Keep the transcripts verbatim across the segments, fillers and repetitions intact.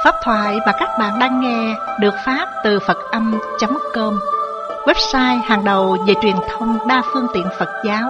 Pháp thoại mà các bạn đang nghe được phát từ Phật Âm chấm com, website hàng đầu về truyền thông đa phương tiện Phật giáo.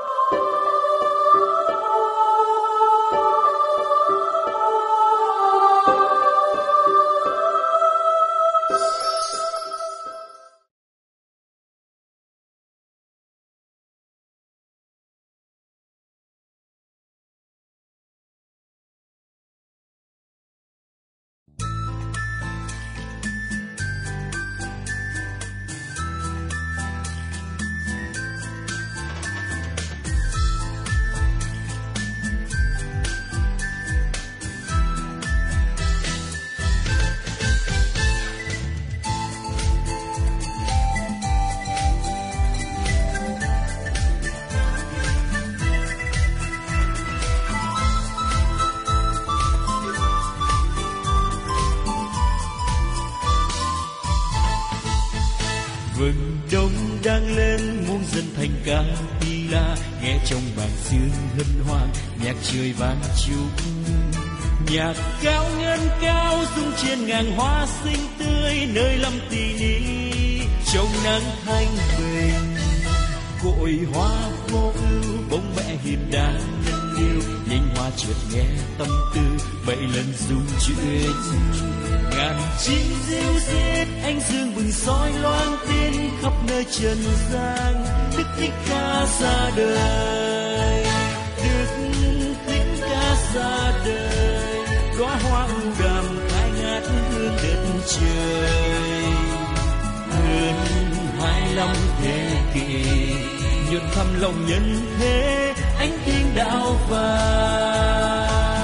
Vừng đông đang lên muôn dân thành ca pi la, nghe trong màn sương hân hoan nhạc trời vang chúc. Nhạc cao ngân cao rung trên ngàn hoa xinh tươi, nơi lâm tỳ ni trong nắng thanh bình. Cội hoa vô ưu bông mẹ hiền đang nâng niu, nhành hoa chợt nghe tâm tư bảy lần dung chuyện. Ngàn chim ríu rít anh dương bừng soi loan tin khắp nơi trần gian. Đức Thích Ca ra đời, Đức Thích Ca ra đời, đóa hoa ưu đàm khai ngát hương đất trời. Hơn hai năm thế kỷ nhuận thăm lòng nhân thế, ánh thiên đạo vàng.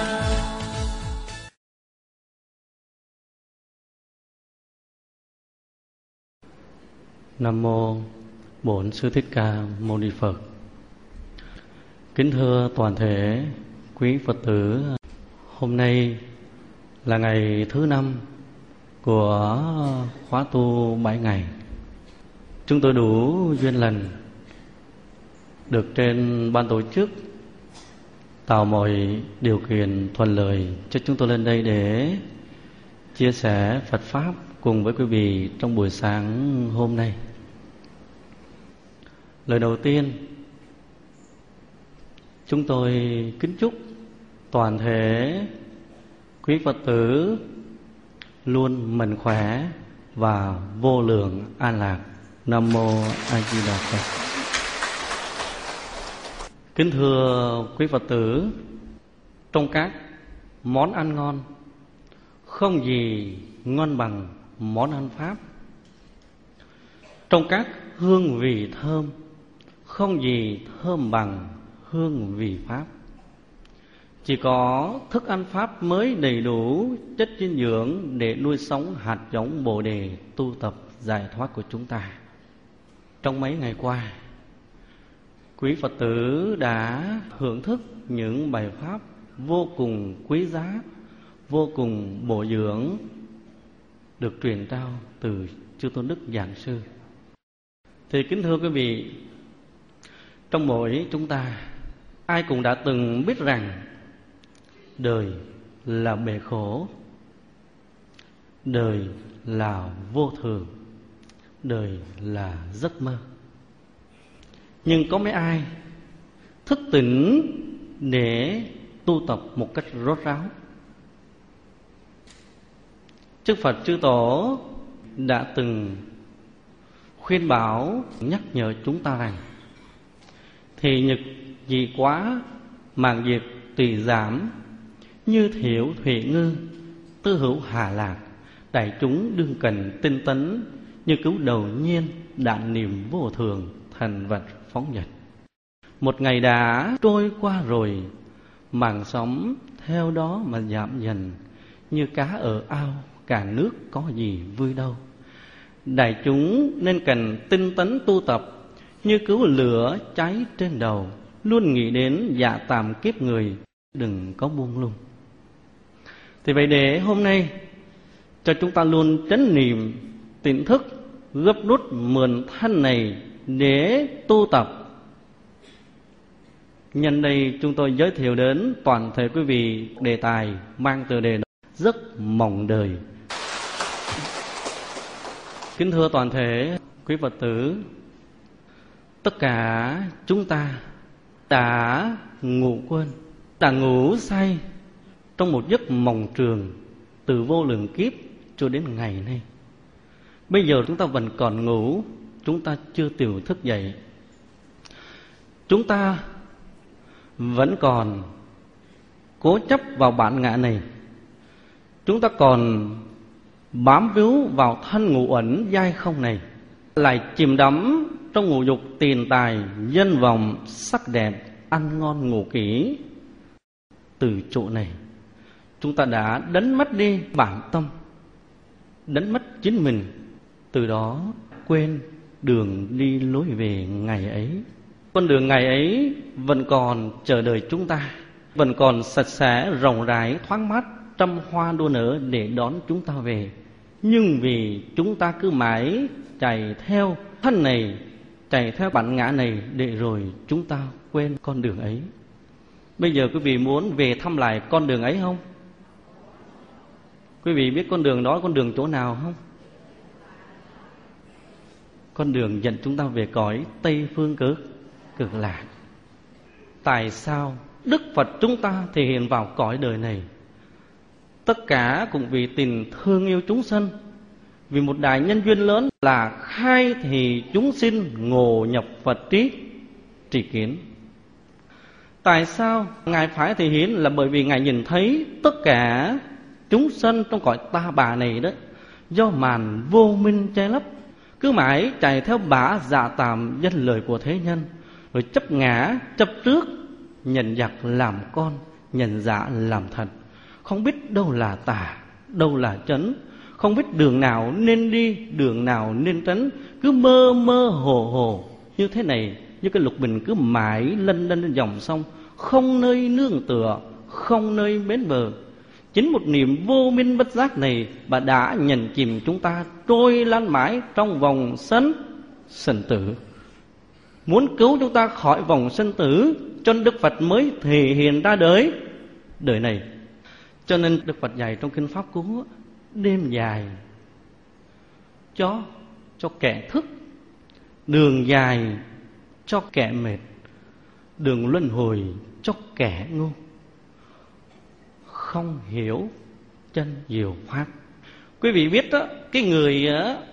Nam mô Bổn Sư Thích Ca Mâu Ni Phật. Kính thưa toàn thể quý Phật tử, hôm nay là ngày thứ năm của khóa tu bảy ngày. Chúng tôi đủ duyên lành được trên ban tổ chức tạo mọi điều kiện thuận lợi cho chúng tôi lên đây để chia sẻ Phật Pháp cùng với quý vị trong buổi sáng hôm nay. Lời đầu tiên, chúng tôi kính chúc toàn thể quý Phật tử luôn mạnh khỏe và vô lượng an lạc. Nam mô A Di Đà Phật. Kính thưa quý Phật tử, trong các món ăn ngon, không gì ngon bằng món ăn Pháp. Trong các hương vị thơm, không gì thơm bằng hương vị Pháp. Chỉ có thức ăn Pháp mới đầy đủ chất dinh dưỡng để nuôi sống hạt giống Bồ Đề tu tập giải thoát của chúng ta. Trong mấy ngày qua, quý Phật tử đã hưởng thức những bài Pháp vô cùng quý giá, vô cùng bổ dưỡng được truyền trao từ Chư Tôn Đức Giảng Sư. Thì kính thưa quý vị, trong mỗi chúng ta, ai cũng đã từng biết rằng đời là bể khổ, đời là vô thường, đời là giấc mơ. Nhưng có mấy ai thức tỉnh để tu tập một cách rốt ráo? Chư Phật chư Tổ đã từng khuyên bảo nhắc nhở chúng ta rằng: thì nhật dị quá, màng diệt tùy giảm, như thiểu thủy ngư, tư hữu hà lạc, đại chúng đương cần tinh tấn, như cứu đầu nhiên, đạn niệm vô thường, thành vật phóng dật. Một ngày đã trôi qua rồi, màng sống theo đó mà giảm dần, như cá ở ao, cả nước có gì vui đâu. Đại chúng nên cần tinh tấn tu tập, như cứu lửa cháy trên đầu, luôn nghĩ đến dạ tàm kiếp người, đừng có buông lung. Thì vậy để hôm nay cho chúng ta luôn chánh niệm tỉnh thức, gấp rút mượn thân này để tu tập. Nhân đây chúng tôi giới thiệu đến toàn thể quý vị đề tài mang tựa đề giấc mộng đời. Kính thưa toàn thể quý Phật tử, tất cả chúng ta đã ngủ quên, đã ngủ say trong một giấc mộng trường từ vô lượng kiếp cho đến ngày nay. Bây giờ chúng ta vẫn còn ngủ, chúng ta chưa chịu thức dậy. Chúng ta vẫn còn cố chấp vào bản ngã này. Chúng ta còn bám víu vào thân ngũ uẩn dai không này, lại chìm đắm trong ngũ dục tiền tài, danh vọng, sắc đẹp, ăn ngon ngủ kỹ. Từ chỗ này chúng ta đã đánh mất đi bản tâm, đánh mất chính mình, từ đó quên đường đi lối về ngày ấy. Con đường ngày ấy vẫn còn chờ đợi chúng ta, vẫn còn sạch sẽ, rộng rãi, thoáng mát, trăm hoa đua nở để đón chúng ta về. Nhưng vì chúng ta cứ mãi chạy theo thân này, chạy theo bản ngã này, để rồi chúng ta quên con đường ấy. Bây giờ quý vị muốn về thăm lại con đường ấy không? Quý vị biết con đường đó, con đường chỗ nào không? Con đường dẫn chúng ta về cõi Tây Phương Cực Cực Lạc. Tại sao Đức Phật chúng ta thể hiện vào cõi đời này? Tất cả cũng vì tình thương yêu chúng sanh, vì một đại nhân duyên lớn là khai thị chúng sinh ngộ nhập Phật trí tri kiến. Tại sao Ngài phải thể hiện? Là bởi vì Ngài nhìn thấy tất cả chúng sanh trong cõi ta bà này đó, do màn vô minh che lấp, cứ mãi chạy theo bả dạ tạm danh lời của thế nhân, rồi chấp ngã, chấp trước, nhận giặc làm con, nhận giả làm thật, không biết đâu là tà, đâu là chánh, không biết đường nào nên đi, đường nào nên tránh, cứ mơ mơ hồ hồ như thế này, như cái lục bình cứ mãi lân lân lên dòng sông, không nơi nương tựa, không nơi bến bờ. Chính một niềm vô minh bất giác này bà đã nhận chìm chúng ta trôi lan mãi trong vòng sân sinh tử. Muốn cứu chúng ta khỏi vòng sinh tử, cho nên Đức Phật mới thể hiện ra đời đời này. Cho nên Đức Phật dạy trong Kinh Pháp Cú: đêm dài cho cho kẻ thức, đường dài cho kẻ mệt, đường luân hồi cho kẻ ngu, không hiểu chân diệu pháp. Quý vị biết đó, cái người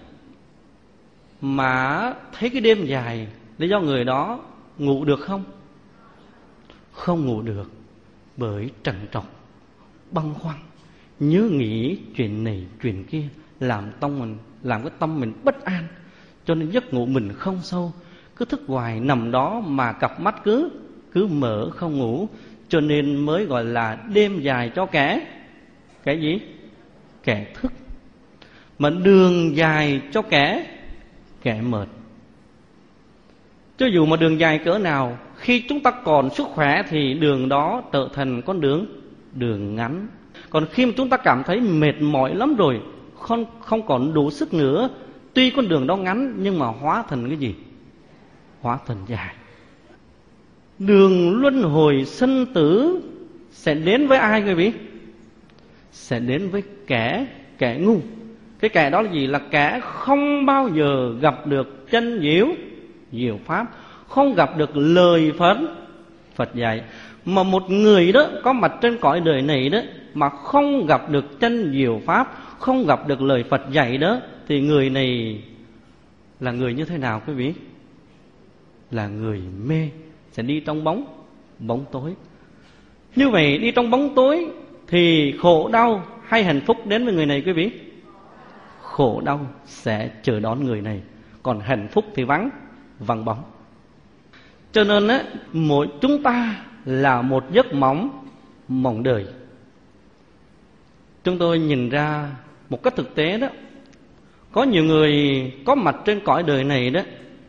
mà thấy cái đêm dài, để do người đó ngủ được không? Không ngủ được, bởi trằn trọc, băn khoăn, nhớ nghĩ chuyện này chuyện kia, làm tâm mình làm cái tâm mình bất an, cho nên giấc ngủ mình không sâu, cứ thức hoài nằm đó mà cặp mắt cứ cứ mở không ngủ, cho nên mới gọi là đêm dài cho kẻ cái gì? Kẻ thức. Mà đường dài cho kẻ kẻ mệt. Cho dù mà đường dài cỡ nào, khi chúng ta còn sức khỏe thì đường đó trở thành con đường đường ngắn. Còn khi mà chúng ta cảm thấy mệt mỏi lắm rồi, không không còn đủ sức nữa, tuy con đường đó ngắn nhưng mà hóa thành cái gì? Hóa thành dài. Đường luân hồi sinh tử sẽ đến với ai quý vị? Sẽ đến với kẻ kẻ ngu. Cái kẻ đó là gì? Là kẻ không bao giờ gặp được chân diệu diệu pháp, không gặp được lời Phật Phật dạy. Mà một người đó có mặt trên cõi đời này đó mà không gặp được chân diệu pháp, không gặp được lời Phật dạy đó, thì người này là người như thế nào quý vị? Là người mê, sẽ đi trong bóng bóng tối. Như vậy đi trong bóng tối thì khổ đau hay hạnh phúc đến với người này quý vị? Khổ đau sẽ chờ đón người này, còn hạnh phúc thì vắng vắng bóng. Cho nên á, mỗi chúng ta là một giấc mộng mộng đời. Chúng tôi nhìn ra một cách thực tế đó, có nhiều người có mặt trên cõi đời này đó,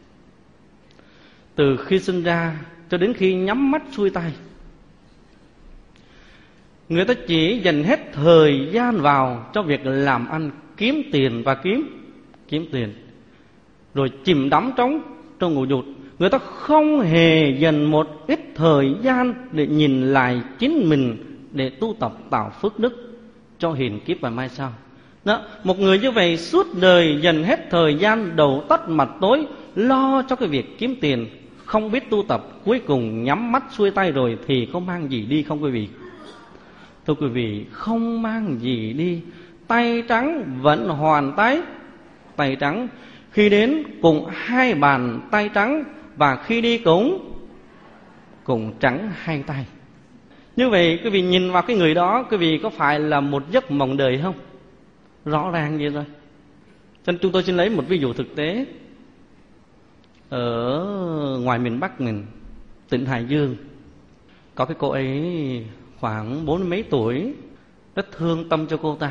từ khi sinh ra cho đến khi nhắm mắt xuôi tay, người ta chỉ dành hết thời gian vào cho việc làm ăn, kiếm tiền và kiếm kiếm tiền, rồi chìm đắm trong trong ngũ dục. Người ta không hề dành một ít thời gian để nhìn lại chính mình, để tu tập tạo phước đức. Cho cho hiền kiếp và mai sau. Đó, một người như vậy suốt đời dành hết thời gian đầu tắt mặt tối lo cho cái việc kiếm tiền, không biết tu tập, cuối cùng nhắm mắt xuôi tay rồi thì có mang gì đi không quý vị? Thưa quý vị, không mang gì đi, tay trắng vẫn hoàn tay, tay trắng. Khi đến cùng hai bàn tay trắng, và khi đi cũng cùng trắng hai tay. Như vậy quý vị nhìn vào cái người đó, quý vị có phải là một giấc mộng đời không? Rõ ràng vậy rồi. Cho nên chúng tôi xin lấy một ví dụ thực tế. Ở ngoài miền Bắc mình, tỉnh Hải Dương, có cái cô ấy khoảng bốn mấy tuổi, rất thương tâm cho cô ta.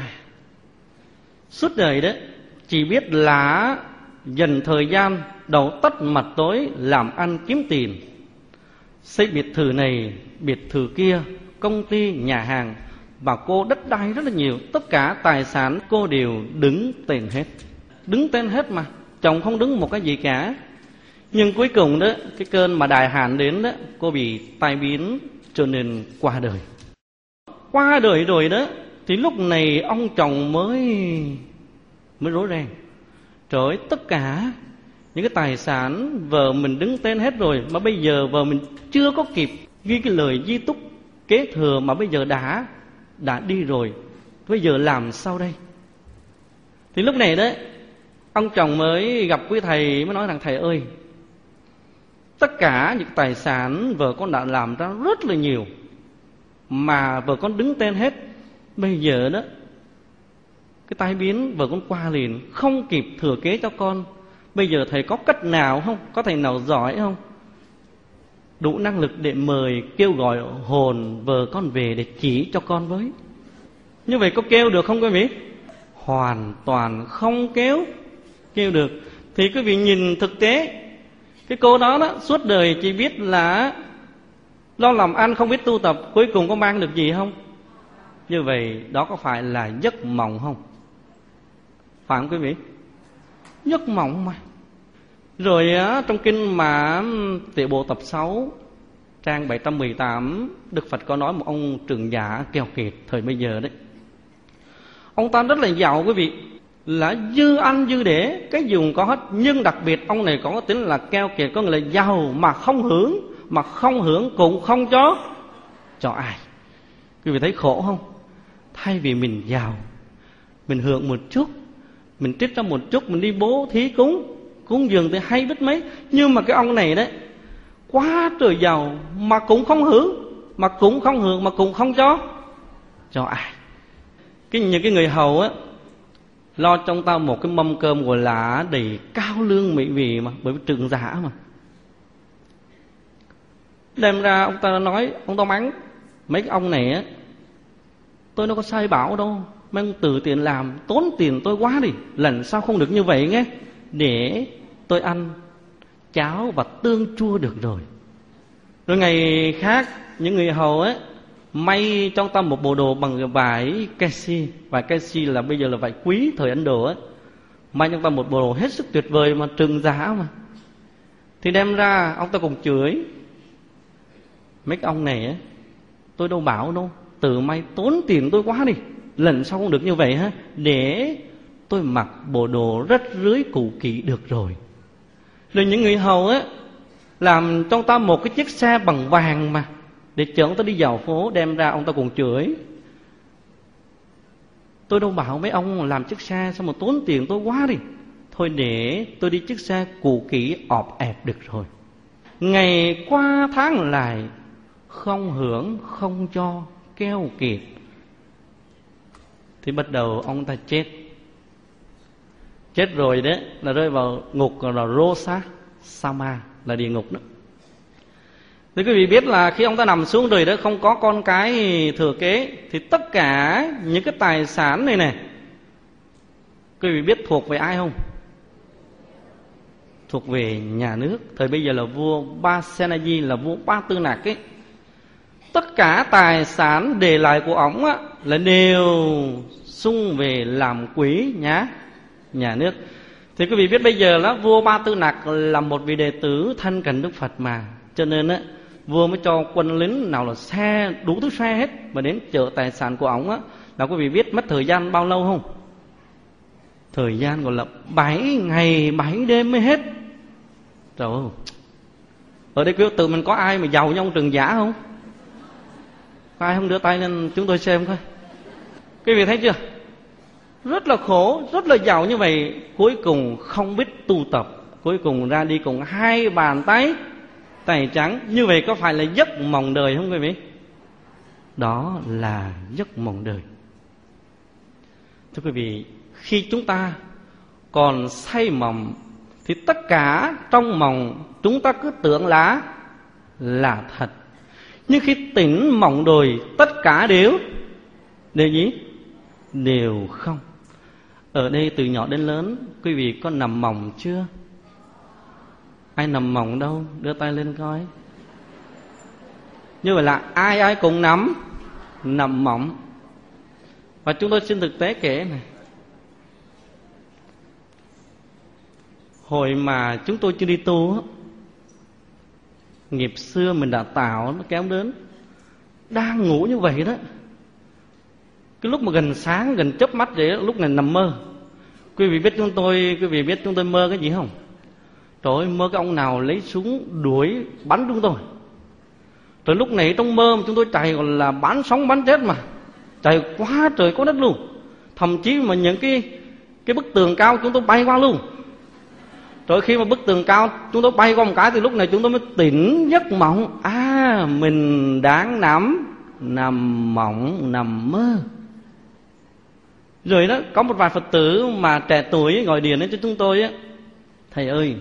Suốt đời đấy chỉ biết là dành thời gian đầu tắt mặt tối làm ăn kiếm tiền, xây biệt thự này, biệt thự kia, công ty, nhà hàng. Và cô đất đai rất là nhiều, tất cả tài sản cô đều đứng tên hết. Đứng tên hết mà, chồng không đứng một cái gì cả. Nhưng cuối cùng đó, cái cơn mà đại hạn đến đó, cô bị tai biến cho nên qua đời. Qua đời rồi đó, thì lúc này ông chồng mới mới rối ren. Trời ơi, tất cả những cái tài sản vợ mình đứng tên hết rồi, mà bây giờ vợ mình chưa có kịp ghi cái lời di túc kế thừa mà bây giờ đã đã đi rồi, bây giờ làm sao đây? Thì lúc này đấy, ông chồng mới gặp quý thầy, mới nói rằng: thầy ơi, tất cả những tài sản vợ con đã làm ra rất là nhiều, mà vợ con đứng tên hết. Bây giờ đó, cái tai biến vợ con qua liền, không kịp thừa kế cho con. Bây giờ thầy có cách nào không? Có thầy nào giỏi không? Đủ năng lực để mời kêu gọi hồn vợ con về để chỉ cho con với. Như vậy có kêu được không quý vị? Hoàn toàn không kéo kêu được. Thì quý vị nhìn thực tế, cái cô đó, đó suốt đời chỉ biết là lo làm ăn, không biết tu tập, cuối cùng có mang được gì không? Như vậy đó có phải là giấc mộng không? Phải không quý vị? Giấc mộng mà. Rồi á, trong kinh mà Tiểu Bộ tập sáu trang bảy trăm mười tám, Đức Phật có nói một ông trưởng giả keo kiệt thời bây giờ đấy. Ông ta rất là giàu quý vị, là dư ăn dư để, cái dùng có hết. Nhưng đặc biệt ông này có cái tính là keo kiệt, có nghĩa là giàu mà không hưởng, mà không hưởng cũng không cho cho ai. Quý vị thấy khổ không? Thay vì mình giàu, mình hưởng một chút, mình trích ra một chút, mình đi bố thí cúng cúng dường thì hay biết mấy. Nhưng mà cái ông này đấy, quá trời giàu mà cũng không hưởng, mà cũng không hưởng, mà cũng không cho cho ai. Cái những cái người hầu á, lo trong ta một cái mâm cơm gọi là đầy cao lương mỹ vị mà, bởi vì trượng giả mà. Đem ra ông ta nói, ông ta mắng mấy cái ông này á: tôi đâu có sai bảo đâu, mấy ông tự tiền làm, tốn tiền tôi quá đi, lần sau không được như vậy nghe, để tôi ăn cháo và tương chua được rồi. Rồi ngày khác, những người hầu á may trong ta một bộ đồ bằng vải kesi. Vải kesi là bây giờ là vải quý thời Ấn Độ á. May trong ta một bộ đồ hết sức tuyệt vời mà trừng giá mà. Thì đem ra ông ta cùng chửi mấy cái ông này á: tôi đâu bảo đâu, tự may tốn tiền tôi quá đi, lần sau không được như vậy ha, để tôi mặc bộ đồ rách rưới cũ kỹ được rồi. Rồi những người hầu á làm trong ta một cái chiếc xe bằng vàng mà, để chở ông ta đi vào phố. Đem ra ông ta còn chửi: tôi đâu bảo mấy ông làm chiếc xe sao mà tốn tiền tôi quá đi, thôi để tôi đi chiếc xe cũ kỹ ọp ẹp được rồi. Ngày qua tháng lại, không hưởng không cho, keo kiệt. Thì bắt đầu ông ta chết. Chết rồi đấy là rơi vào ngục, là Rosa Sama, là địa ngục đó. Thì quý vị biết là khi ông ta nằm xuống rồi đó, không có con cái thừa kế, thì tất cả những cái tài sản này này, quý vị biết thuộc về ai không? Thuộc về nhà nước. Thời bây giờ là vua Pasenadi, là vua Ba Tư Nặc ấy. Tất cả tài sản để lại của ổng á là đều sung về làm quỹ nhá nhà nước. Thì quý vị biết bây giờ là vua Ba Tư Nặc là một vị đệ tử thân cận Đức Phật mà, cho nên á vua mới cho quân lính nào là xe, đủ thứ xe hết, mà đến chở tài sản của ổng á, là quý vị biết mất thời gian bao lâu không? Thời gian gọi là bảy ngày bảy đêm mới hết. Trời ơi, ở đây quý vị tự mình có ai mà giàu như ông Trần Giả không? Có ai không đưa tay lên chúng tôi xem coi. Quý vị thấy chưa? Rất là khổ, rất là giàu như vậy, cuối cùng không biết tu tập, cuối cùng ra đi cùng hai bàn tay tay trắng. Như vậy có phải là giấc mộng đời không quý vị? Đó là giấc mộng đời. Thưa quý vị, khi chúng ta còn say mộng thì tất cả trong mộng chúng ta cứ tưởng là là thật. Nhưng khi tỉnh mộng rồi, tất cả đều đều gì? Đều không. Ở đây từ nhỏ đến lớn, quý vị có nằm mộng chưa? Ai nằm mộng đâu? Đưa tay lên coi. Như vậy là ai ai cũng nằm Nằm mộng. Và chúng tôi xin thực tế kể này. Hồi mà chúng tôi chưa đi tu á, nghiệp xưa mình đã tạo nó kéo đến. Đang ngủ như vậy đó, cái lúc mà gần sáng, gần chớp mắt vậy, lúc này nằm mơ. Quý vị biết chúng tôi Quý vị biết chúng tôi mơ cái gì không? Trời ơi, mơ cái ông nào lấy súng đuổi bắn chúng tôi. Rồi lúc này trong mơ chúng tôi chạy còn là bắn sống bắn chết mà, chạy quá trời quá đất luôn. Thậm chí mà những cái cái bức tường cao chúng tôi bay qua luôn. Rồi khi mà bức tường cao chúng tôi bay qua một cái thì lúc này chúng tôi mới tỉnh giấc mộng. À, mình đang nằm Nằm mộng, nằm mơ. Rồi đó, có một vài Phật tử mà trẻ tuổi gọi điện đến cho chúng tôi á: thầy ơi,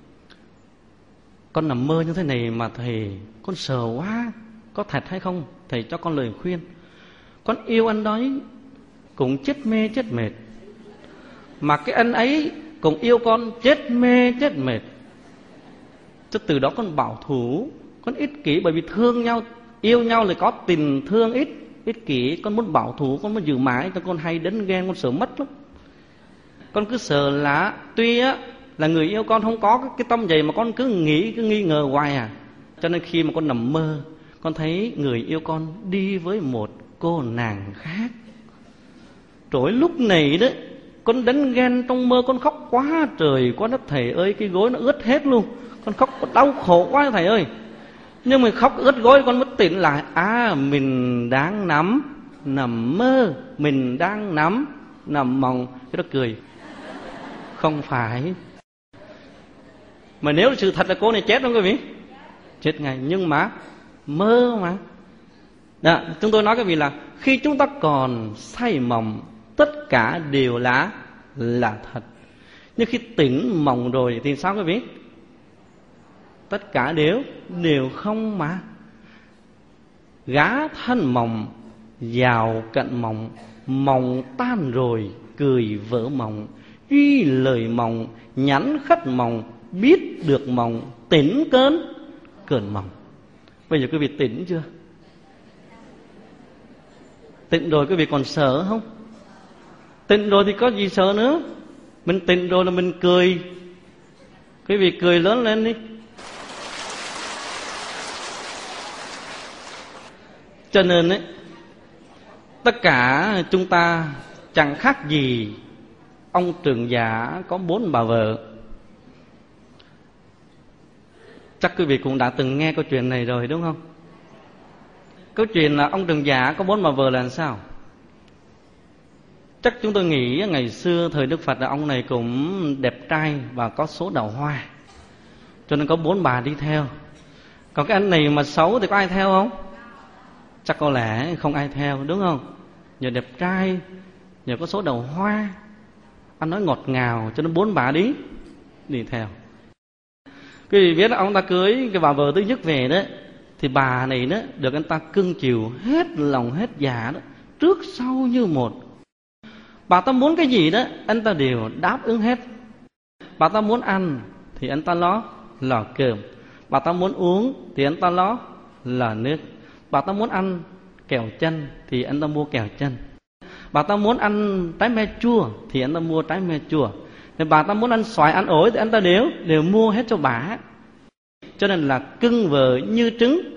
con nằm mơ như thế này mà thầy, con sợ quá, có thật hay không? Thầy cho con lời khuyên. Con yêu anh đó cũng chết mê chết mệt, mà cái anh ấy cũng yêu con chết mê chết mệt. Cho từ đó con bảo thủ, con ích kỷ, bởi vì thương nhau, yêu nhau là có tình thương ít ích kỷ. Con muốn bảo thủ, con muốn giữ mãi, cho con hay đến ghen, con sợ mất lắm. Con cứ sợ là tuy á là người yêu con không có cái tâm vậy, mà con cứ nghĩ, cứ nghi ngờ hoài à. Cho nên khi mà con nằm mơ, con thấy người yêu con đi với một cô nàng khác. Rồi lúc này đó, con đánh ghen trong mơ, con khóc quá trời quá đất. Thầy ơi, cái gối nó ướt hết luôn, con khóc con đau khổ quá thầy ơi. Nhưng mà khóc ướt gối con mới tỉnh lại. À, mình đang nằm Nằm mơ, mình đang nằm Nằm mộng. Cái đó cười. Không phải. Mà nếu sự thật là cô này chết không quý vị? Chết ngay. Nhưng mà mơ mà. Đó, chúng tôi nói cái vị là khi chúng ta còn say mộng, tất cả đều là là thật. Nhưng khi tỉnh mộng rồi thì sao quý vị? Tất cả đều đều không mà. Gá thân mộng, vào cận mộng, mộng tan rồi cười vỡ mộng, duy lời mộng, nhắn khất mộng, biết được mộng, tỉnh cơn cơn mộng. Bây giờ quý vị tỉnh chưa? Tỉnh rồi quý vị còn sợ không? Tỉnh rồi thì có gì sợ nữa. Mình tỉnh rồi là mình cười. Quý vị cười lớn lên đi. Cho nên ấy, tất cả chúng ta chẳng khác gì ông Trường Giả có bốn bà vợ. Chắc quý vị cũng đã từng nghe câu chuyện này rồi đúng không? Câu chuyện là ông Trường Giả có bốn bà vợ là làm sao? Chắc chúng tôi nghĩ ngày xưa thời Đức Phật là ông này cũng đẹp trai và có số đào hoa, cho nên có bốn bà đi theo. Còn cái anh này mà xấu thì có ai theo không? Chắc có lẽ không ai theo đúng không? Nhờ đẹp trai, nhờ có số đầu hoa, anh nói ngọt ngào, cho nên bốn bà đi đi theo. Quý vị biết ông ta cưới cái bà vợ thứ nhất về đó, thì bà này đó được anh ta cưng chiều hết lòng hết dạ đó, trước sau như một. Bà ta muốn cái gì đó anh ta đều đáp ứng hết. Bà ta muốn ăn thì anh ta lo lò cơm, bà ta muốn uống thì anh ta lo là nước, bà ta muốn ăn kẹo chân thì anh ta mua kẹo chân, bà ta muốn ăn trái me chua thì anh ta mua trái me chua, nên bà ta muốn ăn xoài ăn ổi thì anh ta đều đều mua hết cho bà. Cho nên là cưng vợ như trứng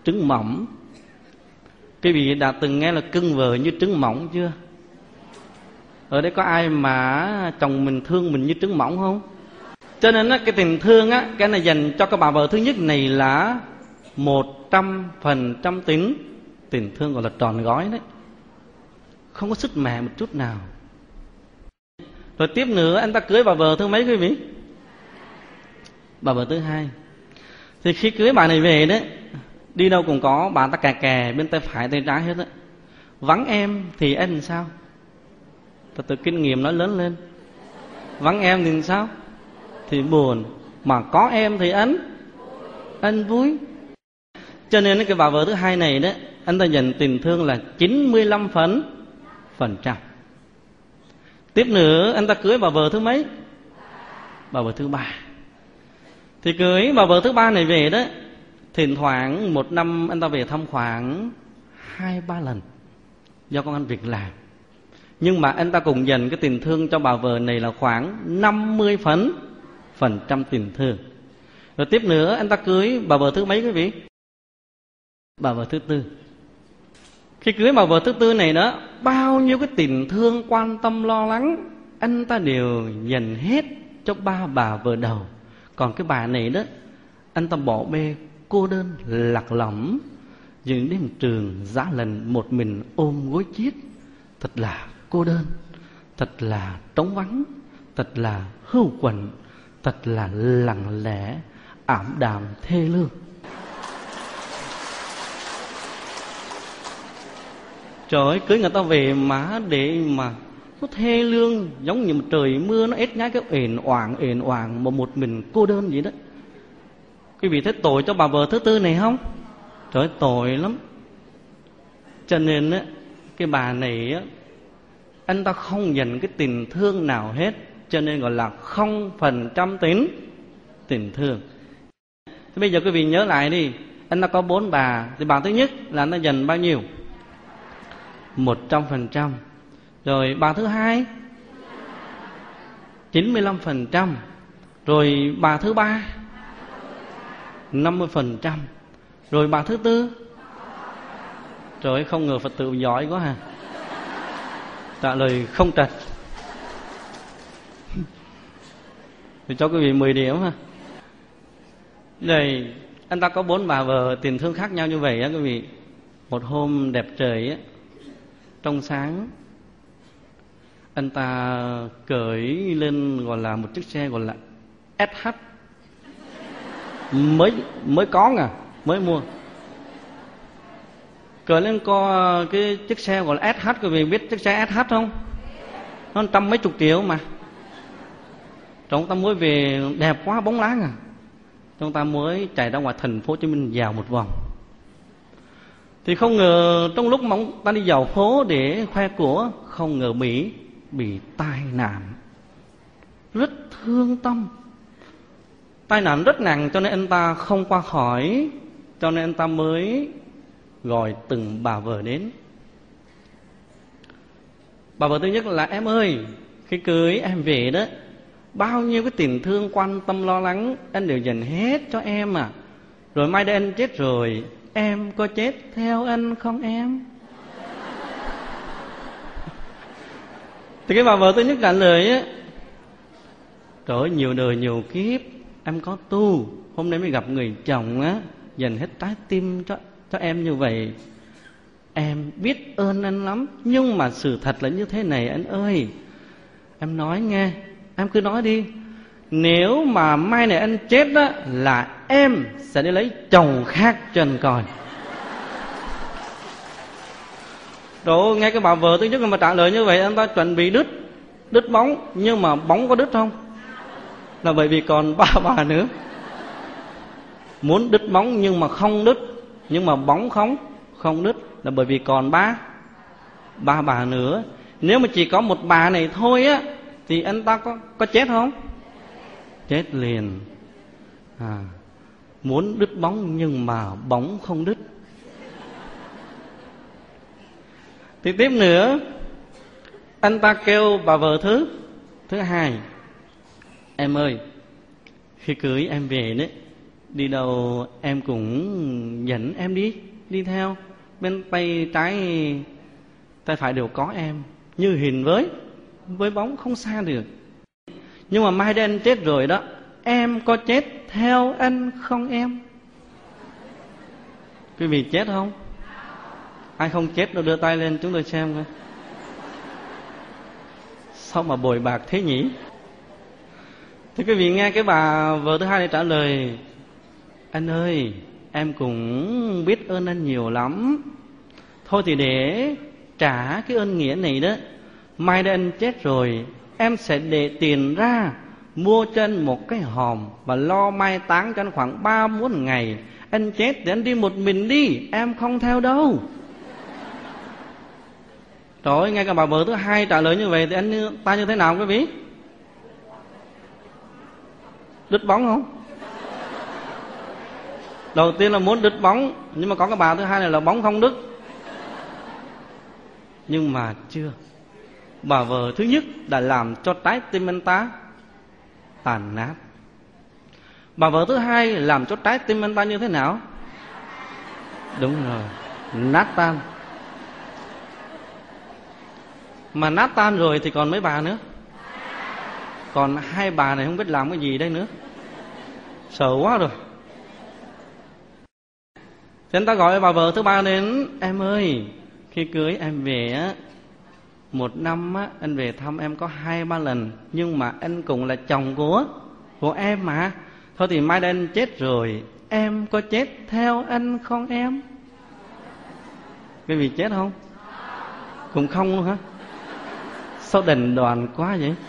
trứng mỏng. Quý vị đã từng nghe là cưng vợ như trứng mỏng chưa? Ở đây có ai mà chồng mình thương mình như trứng mỏng không? Cho nên á, cái tình thương á, cái này dành cho cái bà vợ thứ nhất này là một trăm phần trăm tính. Tình thương gọi là tròn gói đấy, không có sứt mẻ một chút nào. Rồi tiếp nữa, anh ta cưới bà vợ thứ mấy quý vị? Bà vợ thứ hai. Thì khi cưới bà này về đấy, đi đâu cũng có bà ta kè kè bên tay phải tay trái hết á. Vắng em thì anh sao? Ta từ kinh nghiệm nói lớn lên. Vắng em thì sao? Thì buồn. Mà có em thì anh anh vui. Cho nên cái bà vợ thứ hai này đấy, anh ta dành tình thương là chín mươi lăm phần phần trăm. Tiếp nữa, anh ta cưới bà vợ thứ mấy? Bà vợ thứ ba. Thì cưới bà vợ thứ ba này về đó, thỉnh thoảng một năm anh ta về thăm khoảng hai ba lần do công ăn việc làm. Nhưng mà anh ta cũng dành cái tình thương cho bà vợ này là khoảng năm mươi phần phần trăm tình thương. Rồi tiếp nữa, anh ta cưới bà vợ thứ mấy quý vị? Bà vợ thứ tư. Khi cưới bà vợ thứ tư này đó, bao nhiêu cái tình thương quan tâm lo lắng anh ta đều dành hết cho ba bà vợ đầu. Còn cái bà này đó, anh ta bỏ bê cô đơn lạc lõng, dừng đến trường giá lạnh một mình ôm gối chết. Thật là cô đơn, thật là trống vắng, thật là hưu quạnh, thật là lặng lẽ, ảm đạm thê lương. Trời ơi, cưới người ta về mà để mà nó thê lương, giống như một trời mưa nó ét nhái cái ền oảng ền oảng mà một mình cô đơn vậy đó. Quý vị thấy tội cho bà vợ thứ tư này không? Trời ơi, tội lắm. Cho nên á, cái bà này á, anh ta không dành cái tình thương nào hết, cho nên gọi là không phần trăm tính tình thương. Thế bây giờ quý vị nhớ lại đi, anh ta có bốn bà, thì bà thứ nhất là anh ta dành bao nhiêu? Một trăm phần trăm. Rồi bà thứ hai chín mươi lăm phần trăm. Rồi bà thứ ba năm mươi phần trăm. Rồi bà thứ tư, trời ơi, không ngờ Phật tử giỏi quá hả? Trả lời không trật. Thì cho quý vị mười điểm ha. Rồi anh ta có bốn bà vợ tình thương khác nhau như vậy á quý vị. Một hôm đẹp trời á, trong sáng, anh ta cởi lên gọi là một chiếc xe gọi là ét hát, mới mới có à, mới mua. Cởi lên có cái chiếc xe gọi là ét hát, quý vị biết chiếc xe ét hát không? Nó trăm mấy chục triệu mà. Chúng ta mới về đẹp quá, bóng láng à. Chúng ta mới chạy ra ngoài thành phố Hồ Chí Minh dạo một vòng. Thì không ngờ trong lúc mà ta đi dạo phố để khoe của, không ngờ bị bị tai nạn, rất thương tâm. Tai nạn rất nặng, cho nên anh ta không qua khỏi, cho nên anh ta mới gọi từng bà vợ đến. Bà vợ thứ nhất là: em ơi, khi cưới em về đó, bao nhiêu cái tình thương quan tâm lo lắng anh đều dành hết cho em à. Rồi mai đây anh chết rồi, em có chết theo anh không em? Thì cái bà vợ thứ nhất trả lời á: trời ơi, nhiều đời nhiều kiếp em có tu, hôm nay mới gặp người chồng á, dành hết trái tim cho cho em như vậy. Em biết ơn anh lắm, nhưng mà sự thật là như thế này anh ơi. Em nói nghe, em cứ nói đi. Nếu mà mai này anh chết đó, là em sẽ đi lấy chồng khác cho anh coi. Rồi nghe cái bà vợ thứ nhất mà trả lời như vậy, anh ta chuẩn bị đứt đứt bóng. Nhưng mà bóng có đứt không? Là bởi vì còn ba bà nữa. Muốn đứt bóng nhưng mà không đứt, nhưng mà bóng không không đứt, là bởi vì còn ba ba bà nữa. Nếu mà chỉ có một bà này thôi á, thì anh ta có có chết không? Chết liền. À, muốn đứt bóng nhưng mà bóng không đứt. Thì tiếp nữa, anh ta kêu bà vợ thứ thứ hai: em ơi, khi cưới em về đấy, Đi đâu em cũng dẫn em đi, đi theo. Bên tay trái, tay phải đều có em, như hình với với bóng, không xa được. Nhưng mà mai đây anh chết rồi đó, em có chết theo anh không em? Quý vị chết không? Ai không chết đâu đưa tay lên chúng tôi xem coi. Sao mà bồi bạc thế nhỉ? Thì quý vị nghe cái bà vợ thứ hai này trả lời: anh ơi, em cũng biết ơn anh nhiều lắm. Thôi thì để trả cái ơn nghĩa này đó, mai đây anh chết rồi, em sẽ để tiền ra mua cho anh một cái hòm và lo mai táng cho anh khoảng ba bốn ngày. Anh chết thì anh đi một mình đi, em không theo đâu. Trời ơi, ngay cả bà vợ thứ hai trả lời như vậy thì anh ta như thế nào quý vị? Đứt bóng không? Đầu tiên là muốn đứt bóng, nhưng mà có cái bà thứ hai này là bóng không đứt. Nhưng mà chưa. Bà vợ thứ nhất đã làm cho trái tim anh ta tàn nát. Bà vợ thứ hai làm cho trái tim anh ta như thế nào? Đúng rồi, nát tan. Mà nát tan rồi thì còn mấy bà nữa? Còn hai bà này không biết làm cái gì đây nữa. Sợ quá rồi. Thế anh ta gọi bà vợ thứ ba đến: em ơi, khi cưới em về á, một năm á, anh về thăm em có hai ba lần, nhưng mà anh cũng là chồng của của em mà. Thôi thì mai đây anh chết rồi, em có chết theo anh không em? Quý vị chết không? Cũng không luôn hả? Sao đần đoàn quá vậy?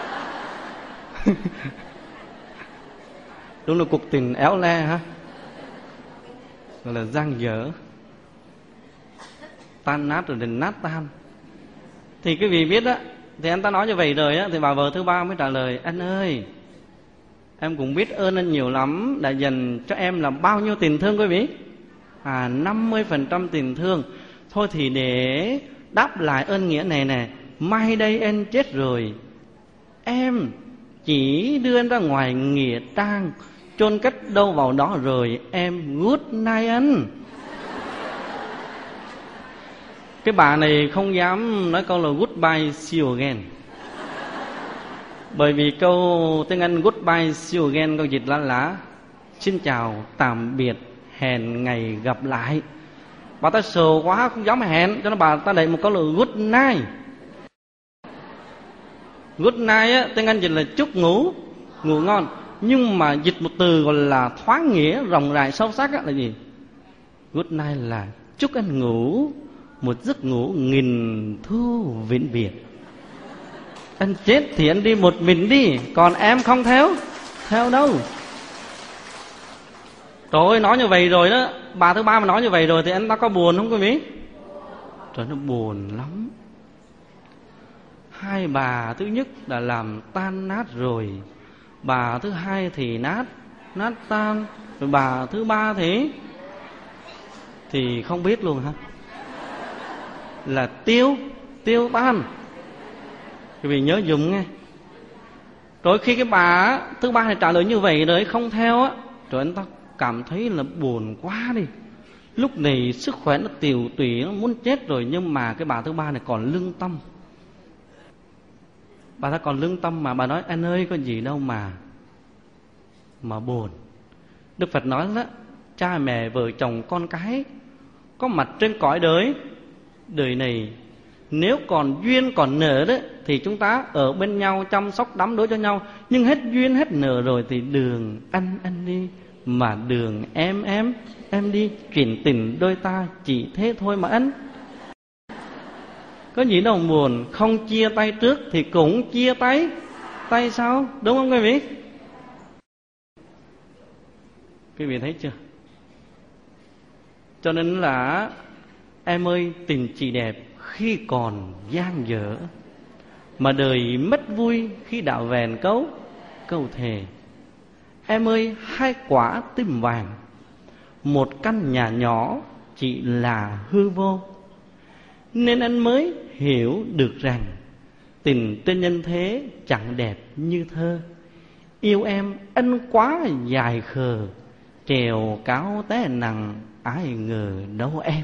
Đúng là cuộc tình éo le hả? Gọi là dang dở, tan nát rồi định nát tan. Thì quý vị biết á, thì anh ta nói như vậy rồi á, thì bà vợ thứ ba mới trả lời: anh ơi, em cũng biết ơn anh nhiều lắm, đã dành cho em là bao nhiêu tình thương quý vị? À, năm mươi phần trăm tình thương. Thôi thì để đáp lại ơn nghĩa này nè, mai đây anh chết rồi, em chỉ đưa anh ra ngoài nghĩa trang, chôn cất đâu vào đó rồi em good night anh. Cái bà này không dám nói câu là goodbye see you again, bởi vì câu tiếng Anh goodbye see you again, câu dịch là là xin chào tạm biệt hẹn ngày gặp lại. Bà ta sợ quá không dám hẹn, cho nên bà ta đẩy một câu là good night. Good night á, tiếng Anh dịch là chúc ngủ, ngủ ngon. Nhưng mà dịch một từ gọi là thoáng nghĩa, rộng rãi sâu sắc á, là gì? Good night là chúc anh ngủ một giấc ngủ nghìn thu vĩnh biệt. Anh chết thì anh đi một mình đi, còn em không theo theo đâu. Trời ơi, nói như vậy rồi đó, bà thứ ba mà nói như vậy rồi thì anh ta có buồn không quý vị? Trời, nó buồn lắm. Hai bà thứ nhất đã làm tan nát rồi, bà thứ hai thì nát nát tan, rồi bà thứ ba thì thì không biết luôn hả? Là tiêu tiêu tan. Quý vị nhớ dùng nghe. Rồi khi cái bà thứ ba này trả lời như vậy rồi không theo á, rồi anh ta cảm thấy là buồn quá đi. Lúc này sức khỏe nó tiều tụy, nó muốn chết rồi, nhưng mà cái bà thứ ba này còn lương tâm. Bà ta còn lương tâm mà bà nói: anh ơi, có gì đâu mà mà buồn. Đức Phật nói đó, cha mẹ vợ chồng con cái có mặt trên cõi đời đời này, nếu còn duyên còn nợ đó thì chúng ta ở bên nhau chăm sóc đắm đuối cho nhau. Nhưng hết duyên hết nợ rồi thì đường anh anh đi, mà đường em em em đi, chuyện tình đôi ta chỉ thế thôi mà anh. Có gì đâu buồn, không chia tay trước thì cũng chia tay tay sau, đúng không quý vị? Quý vị thấy chưa? Cho nên là em ơi, tình chỉ đẹp khi còn dang dở, mà đời mất vui khi đạo vẹn câu câu thề. Em ơi, hai quả tim vàng, một căn nhà nhỏ chỉ là hư vô, nên anh mới hiểu được rằng tình trên nhân thế chẳng đẹp như thơ. Yêu em anh quá dài khờ, trèo cáo té nặng, ai ngờ đâu em.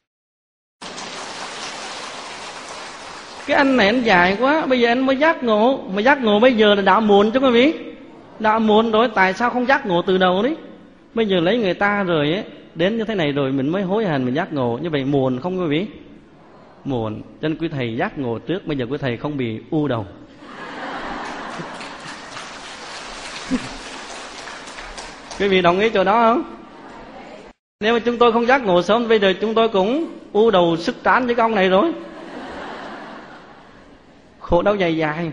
Cái anh này anh dài quá, bây giờ anh mới giác ngộ. Mà giác ngộ bây giờ là đã muộn chứ quý vị. Đã muộn rồi, tại sao không giác ngộ từ đầu đấy? Bây giờ lấy người ta rồi ấy, đến như thế này rồi mình mới hối hận mình giác ngộ. Như vậy muộn không quý vị? Muộn. Cho nên quý thầy giác ngộ trước, bây giờ quý thầy không bị u đầu. Quý vị đồng ý chỗ đó không? Nếu mà chúng tôi không giác ngộ sớm, bây giờ chúng tôi cũng u đầu sức trán với cái ông này rồi. Khổ đau dài dài.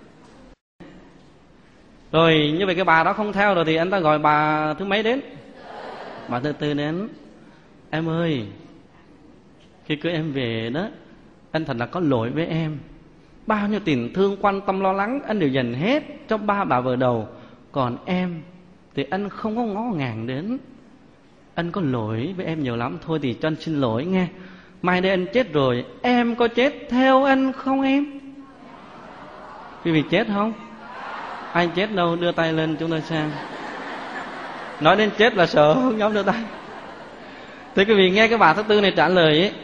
Rồi như vậy cái bà đó không theo rồi thì anh ta gọi bà thứ mấy đến? Bà thứ tư đến. Em ơi, khi cưới em về đó, anh thật là có lỗi với em. Bao nhiêu tình thương, quan tâm, lo lắng anh đều dành hết cho ba bà vợ đầu. Còn em thì anh không có ngó ngàng đến. Anh có lỗi với em nhiều lắm. Thôi thì cho anh xin lỗi nghe. Mai đây anh chết rồi, em có chết theo anh không em? Quý vị chết không? Ai chết đâu, đưa tay lên chúng tôi xem. Nói đến chết là sợ, không dám đưa tay. Thế quý vị nghe cái bà thứ tư này trả lời ấy.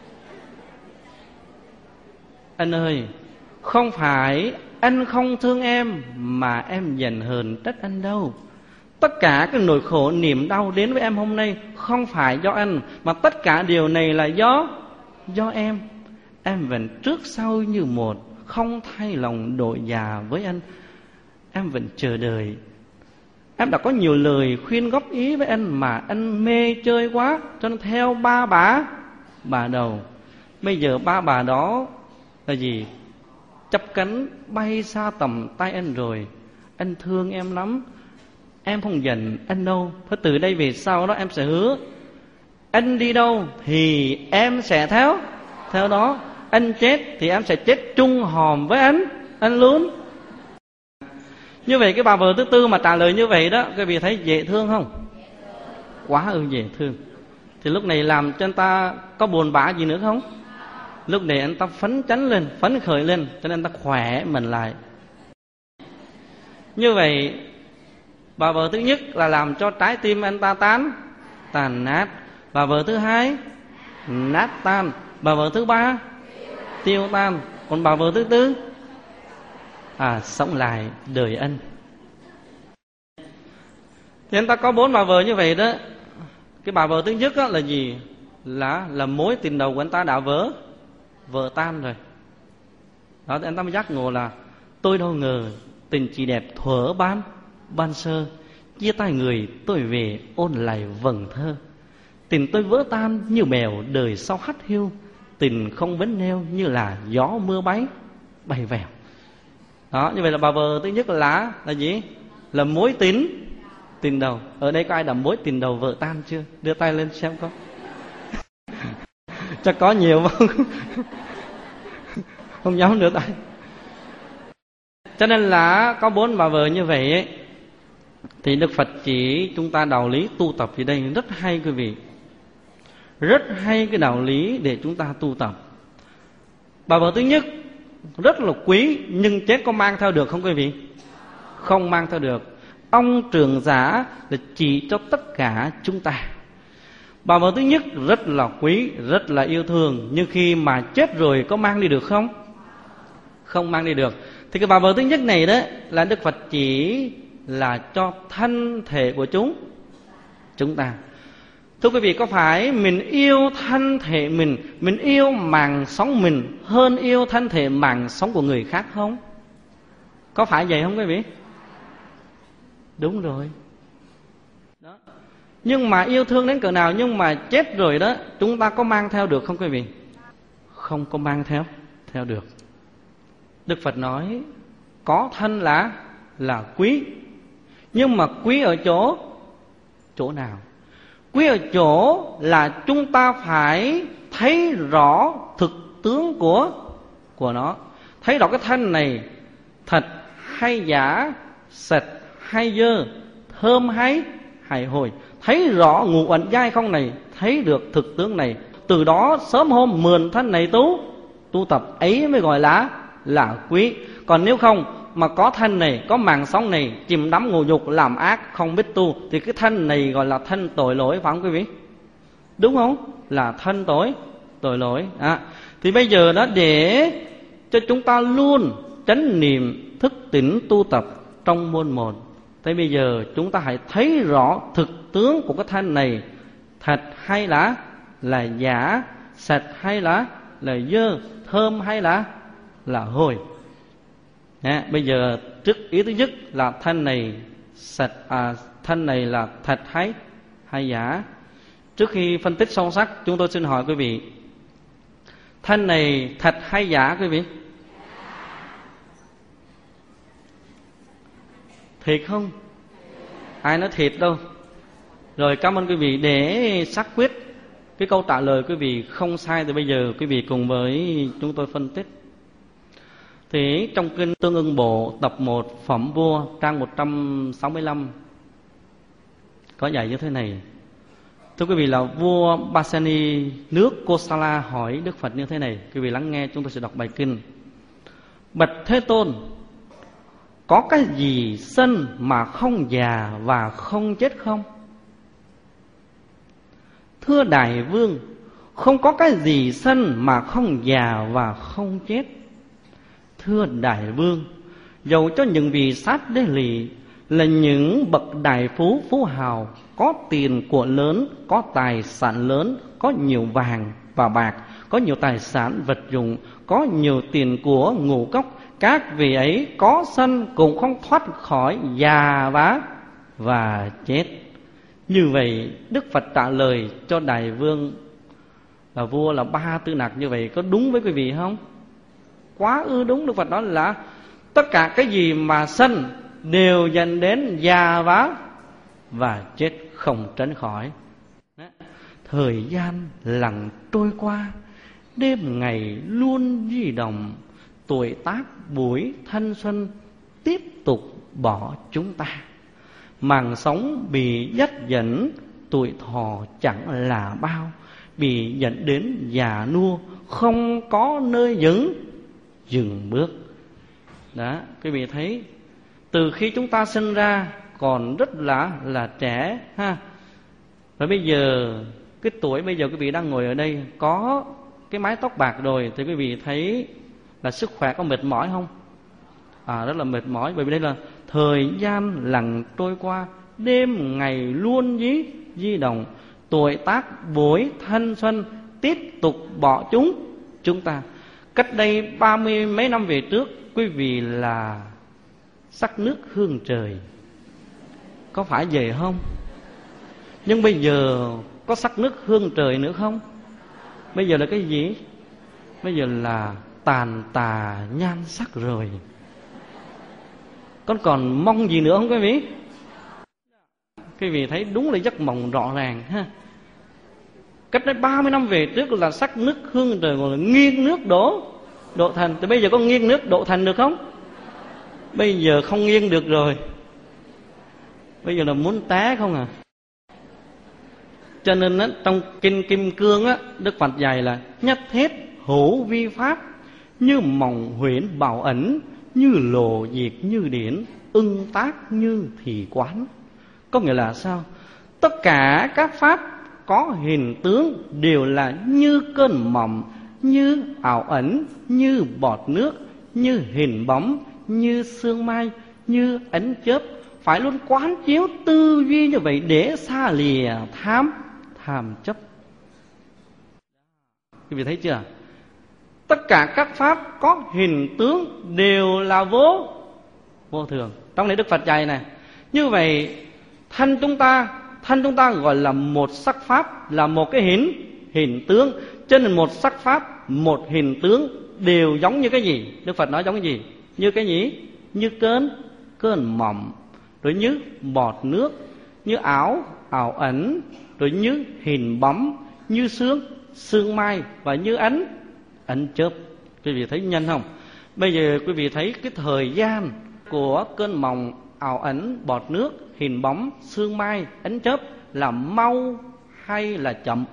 Anh ơi, không phải anh không thương em mà em giận hờn trách anh đâu. Tất cả cái nỗi khổ niềm đau đến với em hôm nay không phải do anh, mà tất cả điều này là do do em. Em vẫn trước sau như một, không thay lòng đổi dạ với anh. Em vẫn chờ đợi. Em đã có nhiều lời khuyên góp ý với anh mà anh mê chơi quá, cho nên theo ba bà bà đầu. Bây giờ ba bà đó là gì? Chắp cánh bay xa tầm tay anh rồi. Anh thương em lắm, em không giận anh đâu. Thôi từ đây về sau đó em sẽ hứa, anh đi đâu thì em sẽ theo theo đó. Anh chết thì em sẽ chết chung hòm với anh Anh luôn. Như vậy cái bà vợ thứ tư mà trả lời như vậy đó, quý vị thấy dễ thương không? Quá ư dễ thương. Thì lúc này làm cho anh ta có buồn bã gì nữa không? Lúc này anh ta phấn chấn lên, phấn khởi lên, cho nên anh ta khỏe mình lại. Như vậy bà vợ thứ nhất là làm cho trái tim anh ta tán tàn nát. Bà vợ thứ hai nát tan. Bà vợ thứ ba tiêu tan. Còn bà vợ thứ tư à sống lại đời anh. Thì anh ta có bốn bà vợ như vậy đó. Cái bà vợ thứ nhất là gì? Là là mối tình đầu của anh ta đã vỡ vỡ tan rồi. Đó thì anh ta mới giác ngộ là tôi đâu ngờ tình chỉ đẹp thuở ban ban sơ, chia tay người tôi về ôn lại vần thơ. Tình tôi vỡ tan như bèo đời sau hắt hiu, tình không bến neo như là gió mưa bay bay vèo. Đó, như vậy là bà vợ thứ nhất là là gì? Là mối tình tình đầu. Ở đây có ai đã mối tình đầu vợ tan chưa? Đưa tay lên xem có. Chắc có nhiều không? Không dám đưa tay. Cho nên là có bốn bà vợ như vậy ấy, thì Đức Phật chỉ chúng ta đạo lý tu tập thì đây rất hay quý vị. Rất hay cái đạo lý để chúng ta tu tập. Bà vợ thứ nhất rất là quý, nhưng chết có mang theo được không quý vị? Không mang theo được. Ông Trường Giả là chỉ cho tất cả chúng ta. Bà vợ thứ nhất rất là quý, rất là yêu thương, nhưng khi mà chết rồi có mang đi được không? Không mang đi được. Thì cái bà vợ thứ nhất này đó là Đức Phật chỉ là cho thân thể của chúng chúng ta. Thưa quý vị, có phải mình yêu thân thể mình, mình yêu mạng sống mình hơn yêu thân thể mạng sống của người khác không? Có phải vậy không quý vị? Đúng rồi đó. Nhưng mà yêu thương đến cỡ nào, nhưng mà chết rồi đó, chúng ta có mang theo được không quý vị? Không có mang theo theo được. Đức Phật nói có thân là là quý, nhưng mà quý ở chỗ chỗ nào? Quý ở chỗ là chúng ta phải thấy rõ thực tướng của của nó, thấy rõ cái thân này thật hay giả, sạch hay dơ, thơm hay hay hồi, thấy rõ ngũ uẩn giai không này, thấy được thực tướng này. Từ đó sớm hôm mượn thân này tu tu tập ấy mới gọi là là quý. Còn nếu không, mà có thân này, có màng sống này, chìm đắm ngủ nhục, làm ác, không biết tu, thì cái thân này gọi là thân tội lỗi, phải không quý vị? Đúng không? Là thân tội tội lỗi. À, thì bây giờ đó, để cho chúng ta luôn chánh niệm thức tỉnh tu tập trong môn một, thế bây giờ chúng ta hãy thấy rõ thực tướng của cái thân này, thật hay là là giả, sạch hay là là dơ, thơm hay là là hôi. À, bây giờ trước ý thứ nhất là thân này sạch, à, thân này là thật hay hay giả. Trước khi phân tích sâu sắc, chúng tôi xin hỏi quý vị, thân này thật hay giả quý vị? Thiệt không? Ai nói thiệt đâu. Rồi, cảm ơn quý vị. Để xác quyết cái câu trả lời quý vị không sai, thì bây giờ quý vị cùng với chúng tôi phân tích. Thì trong kinh Tương Ưng Bộ tập một Phẩm Vua trang một trăm sáu mươi lăm có dạy như thế này. Thưa quý vị, là vua Basani nước Kosala hỏi Đức Phật như thế này. Quý vị lắng nghe, chúng tôi sẽ đọc bài kinh. Bạch Thế Tôn, có cái gì sanh mà không già và không chết không? Thưa Đại Vương, không có cái gì sanh mà không già và không chết. Thưa Đại Vương, dầu cho những vị sát đế lì là những bậc đại phú phú hào, có tiền của lớn, có tài sản lớn, có nhiều vàng và bạc, có nhiều tài sản vật dụng, có nhiều tiền của ngũ cốc, các vị ấy có sanh cũng không thoát khỏi già và và chết. Như vậy Đức Phật trả lời cho Đại Vương là vua là ba tư nặc như vậy, có đúng với quý vị không? Quá ư đúng. Đức Phật nói là tất cả cái gì mà sanh đều dẫn đến già và và chết, không tránh khỏi. Thời gian lặng trôi qua, đêm ngày luôn di động, tuổi tác buổi thanh xuân tiếp tục bỏ chúng ta. Màng sống bị dắt dẫn, tuổi thọ chẳng là bao, bị dẫn đến già nua, không có nơi dừng dừng bước. Đó, quý vị thấy, từ khi chúng ta sinh ra còn rất là là trẻ ha. Và bây giờ cái tuổi bây giờ quý vị đang ngồi ở đây có cái mái tóc bạc rồi, thì quý vị thấy là sức khỏe có mệt mỏi không? À, rất là mệt mỏi, bởi vì đây là thời gian lặng trôi qua, đêm ngày luôn dí di động, tuổi tác buổi thanh xuân tiếp tục bỏ chúng chúng ta. Cách đây ba mươi mấy năm về trước, quý vị là sắc nước hương trời, có phải vậy không? Nhưng bây giờ có sắc nước hương trời nữa không? Bây giờ là cái gì? Bây giờ là tàn tà nhan sắc rồi. Con còn mong gì nữa không quý vị? Quý vị thấy đúng là giấc mộng rõ ràng ha. Cách đây ba mươi năm về trước là sắc nước hương trời, còn là nghiêng nước đổ độ thành. Thì bây giờ có nghiêng nước độ thành được không? Bây giờ không nghiêng được rồi. Bây giờ là muốn té không à. Cho nên á, trong kinh Kim Cương á, Đức Phật dạy là nhất thiết hữu vi pháp, như mộng huyễn bảo ẩn, như lộ diệt như điển, ưng tác như thị quán. Có nghĩa là sao? Tất cả các pháp có hình tướng đều là như cơn mộng, như ảo ẩn, như bọt nước, như hình bóng, như sương mai, như ánh chớp. Phải luôn quán chiếu tư duy như vậy để xa lìa tham tham chấp. Quý vị thấy chưa? Tất cả các pháp có hình tướng đều là vô vô thường. Trong này Đức Phật dạy này, như vậy thân chúng ta thân chúng ta gọi là một sắc pháp, là một cái hình hình tướng. Cho nên một sắc pháp, một hình tướng đều giống như cái gì? Đức Phật nói giống cái gì? Như cái gì? Như cơn cơn mộng, rồi như bọt nước, như ảo ảo ẩn, rồi như hình bóng, như sương sương mai, và như ánh ánh chớp. Quý vị thấy nhanh không? Bây giờ quý vị thấy cái thời gian của cơn mộng, ảo ẩn, bọt nước, hình bóng, sương mai, ánh chớp là mau hay là chậm?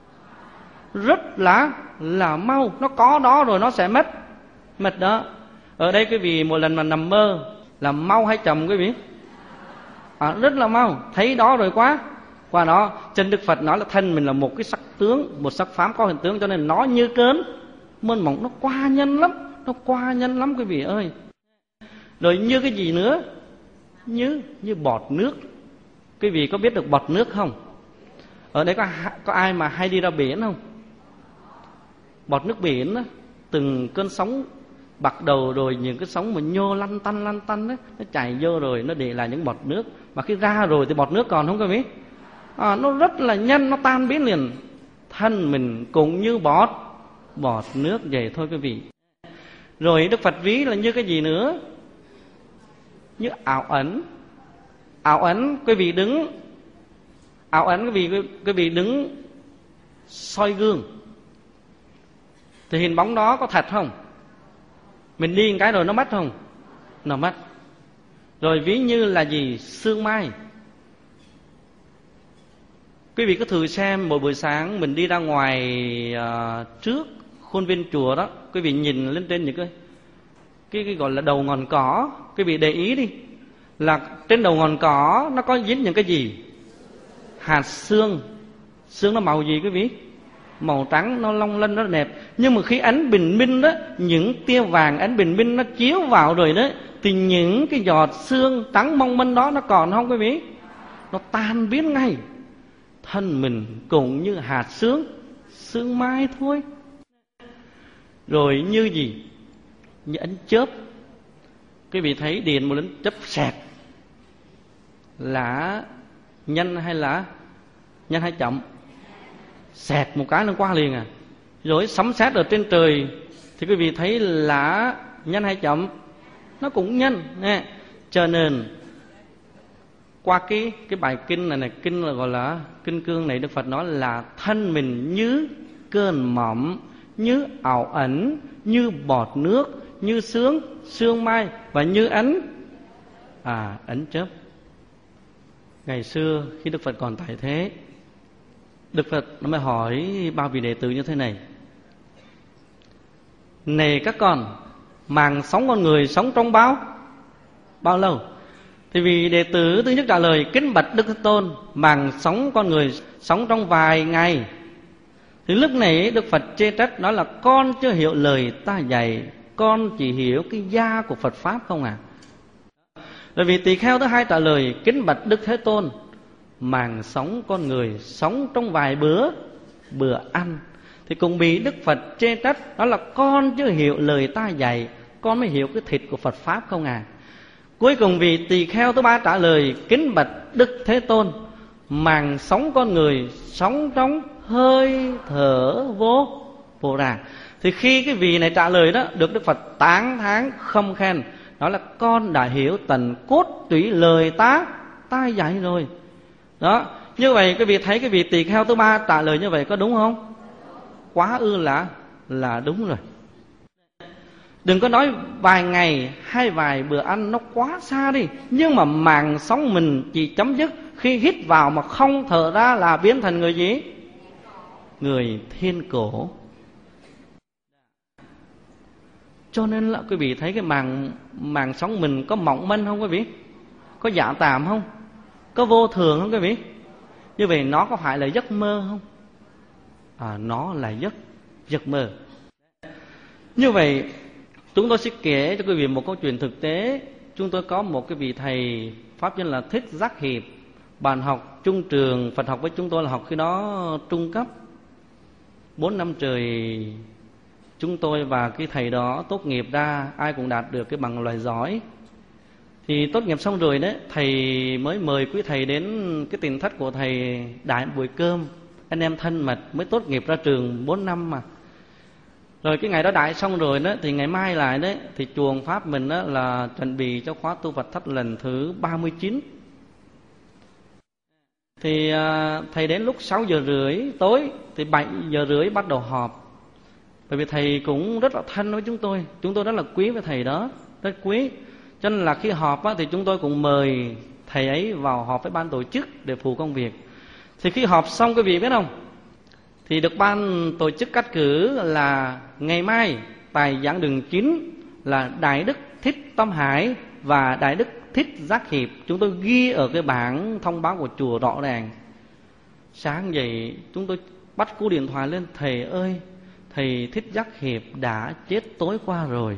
Rất là là mau. Nó có đó rồi nó sẽ mất mất đó. Ở đây quý vị mỗi lần mà nằm mơ là mau hay chậm quý vị? À, rất là mau. Thấy đó rồi quá. Qua đó chân Đức Phật nói là thân mình là một cái sắc tướng, một sắc pháp có hình tướng, cho nên nó như cơn mơn mỏng, nó qua nhân lắm, nó qua nhân lắm quý vị ơi. Rồi như cái gì nữa? Như như bọt nước. Quý vị có biết được bọt nước không? Ở đây có có ai mà hay đi ra biển không? Bọt nước biển đó, từng cơn sóng bắt đầu rồi những cái sóng mà nhô lăn tăn lăn tăn đó, nó chảy vô rồi nó để lại những bọt nước. Mà khi ra rồi thì bọt nước còn không quý vị? À, nó rất là nhanh, nó tan biến liền. Thân mình cũng như bọt bọt nước vậy thôi quý vị. Rồi Đức Phật ví là như cái gì nữa? Như ảo ẩn. Ảo ẩn quý vị đứng, ảo ẩn quý vị quý vị đứng soi gương thì hình bóng đó có thật không? Mình đi một cái rồi nó mất không? Nó mất. Rồi ví như là gì? Sương mai. Quý vị có thử xem mỗi buổi sáng mình đi ra ngoài uh, trước khuôn viên chùa đó, quý vị nhìn lên trên những cái, cái cái gọi là đầu ngọn cỏ, quý vị để ý đi, là trên đầu ngọn cỏ nó có dính những cái gì? Hạt sương. Sương nó màu gì quý vị? Màu trắng, nó long lanh, rất đẹp. Nhưng mà khi ánh bình minh đó, những tia vàng ánh bình minh nó chiếu vào rồi đó, thì những cái giọt sương trắng mong manh đó nó còn không quý vị? Nó tan biến ngay. Thân mình cũng như hạt sương, sương mai thôi. Rồi như gì? Như ánh chớp. Quý vị thấy điện một lần chớp xẹt là nhanh hay là nhanh hay chậm? Xẹt một cái nó qua liền à. Rồi sấm sét ở trên trời thì quý vị thấy là nhanh hay chậm? Nó cũng nhanh nè. Cho nên qua cái cái bài kinh này này, kinh là gọi là kinh cương này, Đức Phật nói là thân mình như cơn mỏng, như ảo ẩn, như bọt nước, như sương sương mai và như ánh à ánh chớp. Ngày xưa khi Đức Phật còn tại thế, Đức Phật nó mới hỏi bao vị đệ tử như thế này: này các con, màng sống con người sống trong bao bao lâu? Thì vì đệ tử thứ nhất trả lời: kính bạch Đức Thế Tôn, màng sống con người sống trong vài ngày. Thì lúc này Đức Phật chê trách nói là con chưa hiểu lời ta dạy, con chỉ hiểu cái gia của Phật Pháp không à. Rồi vì tỳ kheo thứ hai trả lời: kính bạch Đức Thế Tôn, màng sống con người sống trong vài bữa bữa ăn. Thì cũng bị Đức Phật chê trách đó là con chưa hiểu lời ta dạy, con mới hiểu cái thịt của Phật Pháp không à. Cuối cùng vì tỳ kheo thứ ba trả lời: kính bạch Đức Thế Tôn, màng sống con người sống trong hơi thở vô vô ra. Thì khi cái vị này trả lời đó, được Đức Phật tán thán khâm khen, đó là con đã hiểu tận cốt tủy lời ta ta dạy rồi. Đó, như vậy quý vị thấy cái vị tỳ kheo thứ ba trả lời như vậy có đúng không? Quá ư là là đúng rồi. Đừng có nói vài ngày hay vài bữa ăn, nó quá xa đi. Nhưng mà màng sống mình chỉ chấm dứt khi hít vào mà không thở ra là biến thành người gì? Người thiên cổ. Cho nên là quý vị thấy cái màng màng sống mình có mỏng manh không quý vị? Có giả tạm không? Có vô thường không quý vị? Như vậy nó có phải là giấc mơ không? À, nó là giấc giấc mơ. Như vậy chúng tôi sẽ kể cho quý vị một câu chuyện thực tế. Chúng tôi có một cái vị thầy pháp danh là Thích Giác Hiệp. Bạn học trung trường Phật học với chúng tôi là học khi đó trung cấp. Bốn năm trời chúng tôi và cái thầy đó tốt nghiệp ra, ai cũng đạt được cái bằng loại giỏi. Thì tốt nghiệp xong rồi đấy, thầy mới mời quý thầy đến cái tỉnh thất của thầy đại buổi cơm. Anh em thân mật mới tốt nghiệp ra trường bốn năm mà. Rồi cái ngày đó đại xong rồi đó, thì ngày mai lại đấy, thì chuồng Pháp mình đó là chuẩn bị cho khóa tu Phật thất lần thứ ba mươi chín. Thì à, thầy đến lúc sáu giờ rưỡi tối, thì bảy giờ rưỡi bắt đầu họp. Bởi vì thầy cũng rất là thân với chúng tôi, chúng tôi rất là quý với thầy đó, rất quý. Cho nên là khi họp á, thì chúng tôi cũng mời thầy ấy vào họp với ban tổ chức để phụ công việc. Thì khi họp xong quý vị biết không, thì được ban tổ chức cắt cử là ngày mai tại giảng đường chín là Đại Đức Thích Tâm Hải và Đại Đức Thích Giác Hiệp. Chúng tôi ghi ở cái bảng thông báo của chùa rõ ràng. Sáng dậy chúng tôi bắt cú điện thoại lên: thầy ơi, thầy Thích Giác Hiệp đã chết tối qua rồi.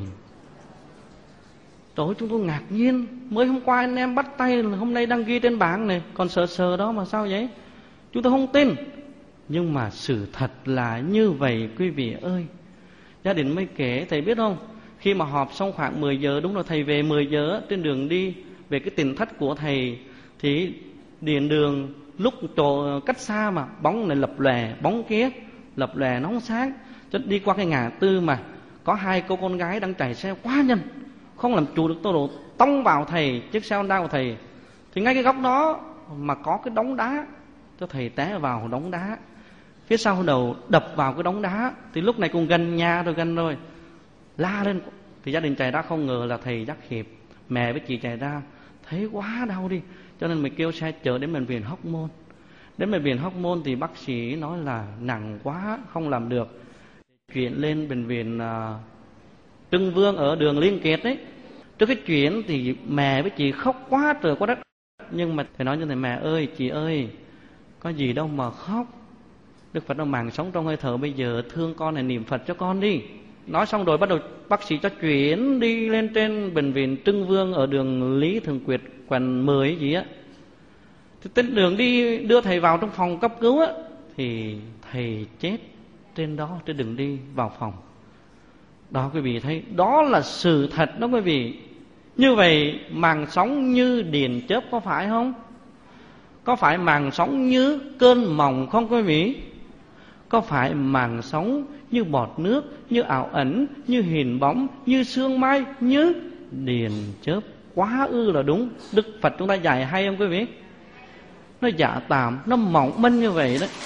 Trời ơi, chúng tôi ngạc nhiên. Mới hôm qua anh em bắt tay, hôm nay đang ghi trên bảng này, còn sờ sờ đó mà sao vậy? Chúng tôi không tin. Nhưng mà sự thật là như vậy quý vị ơi. Gia đình mới kể, thầy biết không, khi mà họp xong khoảng mười giờ, đúng rồi, thầy về mười giờ, trên đường đi về cái tỉnh thất của thầy, thì điện đường lúc chỗ cách xa mà bóng này lập lòe, bóng kia lập lòe nóng sáng. Cho đi qua cái ngã tư mà có hai cô con gái đang chạy xe quá nhanh, không làm chủ được tốc độ, tông vào thầy, chiếc xe Honda của thầy. Thì ngay cái góc đó mà có cái đống đá, cho thầy té vào đống đá. Phía sau đầu đập vào cái đống đá. Thì lúc này cũng gần nhà rồi, gần rồi, la lên. Thì gia đình chạy ra, không ngờ là thầy Giác Hiệp. Mẹ với chị chạy ra thấy quá đau đi, cho nên mình kêu xe chở đến bệnh viện Hóc Môn. Đến bệnh viện Hóc Môn thì bác sĩ nói là nặng quá, không làm được, chuyển lên bệnh viện uh, Trưng Vương ở đường Liên Kiệt ấy. Trước cái chuyển thì mẹ với chị khóc quá trời quá đất. Nhưng mà thầy nói cho thầy: mẹ ơi, chị ơi, có gì đâu mà khóc. Đức Phật nó màng sống trong hơi thở, bây giờ thương con này, niệm Phật cho con đi. Nói xong rồi bắt đầu bác sĩ cho chuyển đi lên trên bệnh viện Trưng Vương ở đường Lý Thường Kiệt quận mười gì á. Thì trên đường đi đưa thầy vào trong phòng cấp cứu á, thì thầy chết trên đó, trên đường đi vào phòng. Đó quý vị thấy, đó là sự thật đó quý vị. Như vậy màng sóng như điện chớp có phải không? Có phải màng sóng như cơn mộng không quý vị? Có phải màng sóng như bọt nước, như ảo ẩn, như hình bóng, như sương mai, như điện chớp quá ư là đúng. Đức Phật chúng ta dạy hay không quý vị? Nó giả tạm, nó mỏng manh như vậy đấy.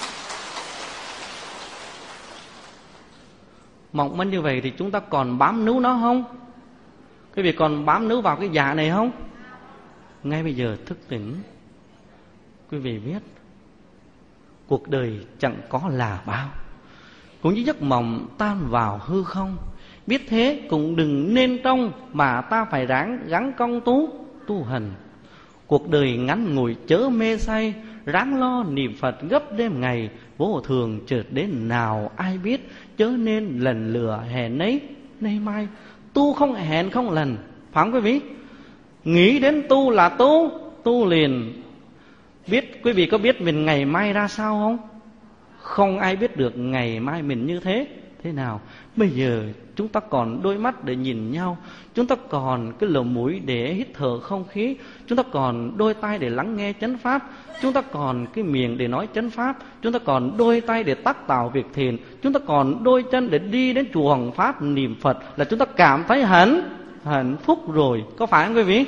Mỏng manh như vậy thì chúng ta còn bám níu nó không? Quý vị còn bám níu vào cái dạ này không? Ngay bây giờ thức tỉnh, quý vị biết cuộc đời chẳng có là bao, cũng như giấc mộng tan vào hư không. Biết thế cũng đừng nên trông, mà ta phải ráng gắng công tú tu hành. Cuộc đời ngắn ngủi chớ mê say, ráng lo niệm Phật gấp đêm ngày. Vô thường chợt đến nào ai biết, chớ nên lần lừa hẹn nấy nay mai. Tu không hẹn không lần, phải không quý vị? Nghĩ đến tu là tu, tu liền. Biết quý vị có biết mình ngày mai ra sao không? Không ai biết được ngày mai mình như thế thế nào. Bây giờ chúng ta còn đôi mắt để nhìn nhau, chúng ta còn cái lỗ mũi để hít thở không khí, chúng ta còn đôi tai để lắng nghe chánh pháp, chúng ta còn cái miệng để nói chánh pháp, chúng ta còn đôi tay để tác tạo việc thiện, chúng ta còn đôi chân để đi đến chùa Hoằng Pháp niệm Phật, là chúng ta cảm thấy hạnh hạnh phúc rồi, có phải không quý vị?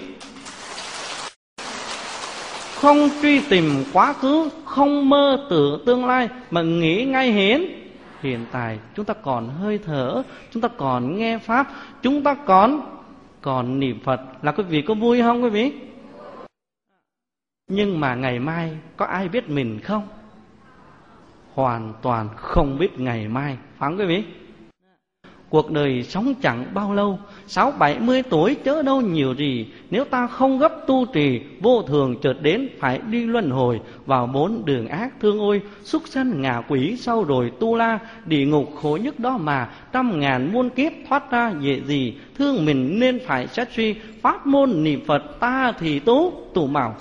Không truy tìm quá khứ, không mơ tưởng tương lai, mà nghĩ ngay hiện hiện tại. Chúng ta còn hơi thở, chúng ta còn nghe pháp, chúng ta còn còn niệm Phật, là quý vị có vui không quý vị? Nhưng mà ngày mai có ai biết mình không? Hoàn toàn không biết ngày mai, phải không quý vị? Cuộc đời sống chẳng bao lâu, sáu bảy mươi tuổi chớ đâu nhiều gì. Nếu ta không gấp tu trì, vô thường chợt đến phải đi luân hồi vào bốn đường ác thương ôi. Súc sanh ngạ quỷ sau rồi tu la, địa ngục khổ nhất đó mà. Trăm ngàn muôn kiếp thoát ra dễ gì, thương mình nên phải xét suy. Pháp môn niệm Phật ta thì tú tù màu.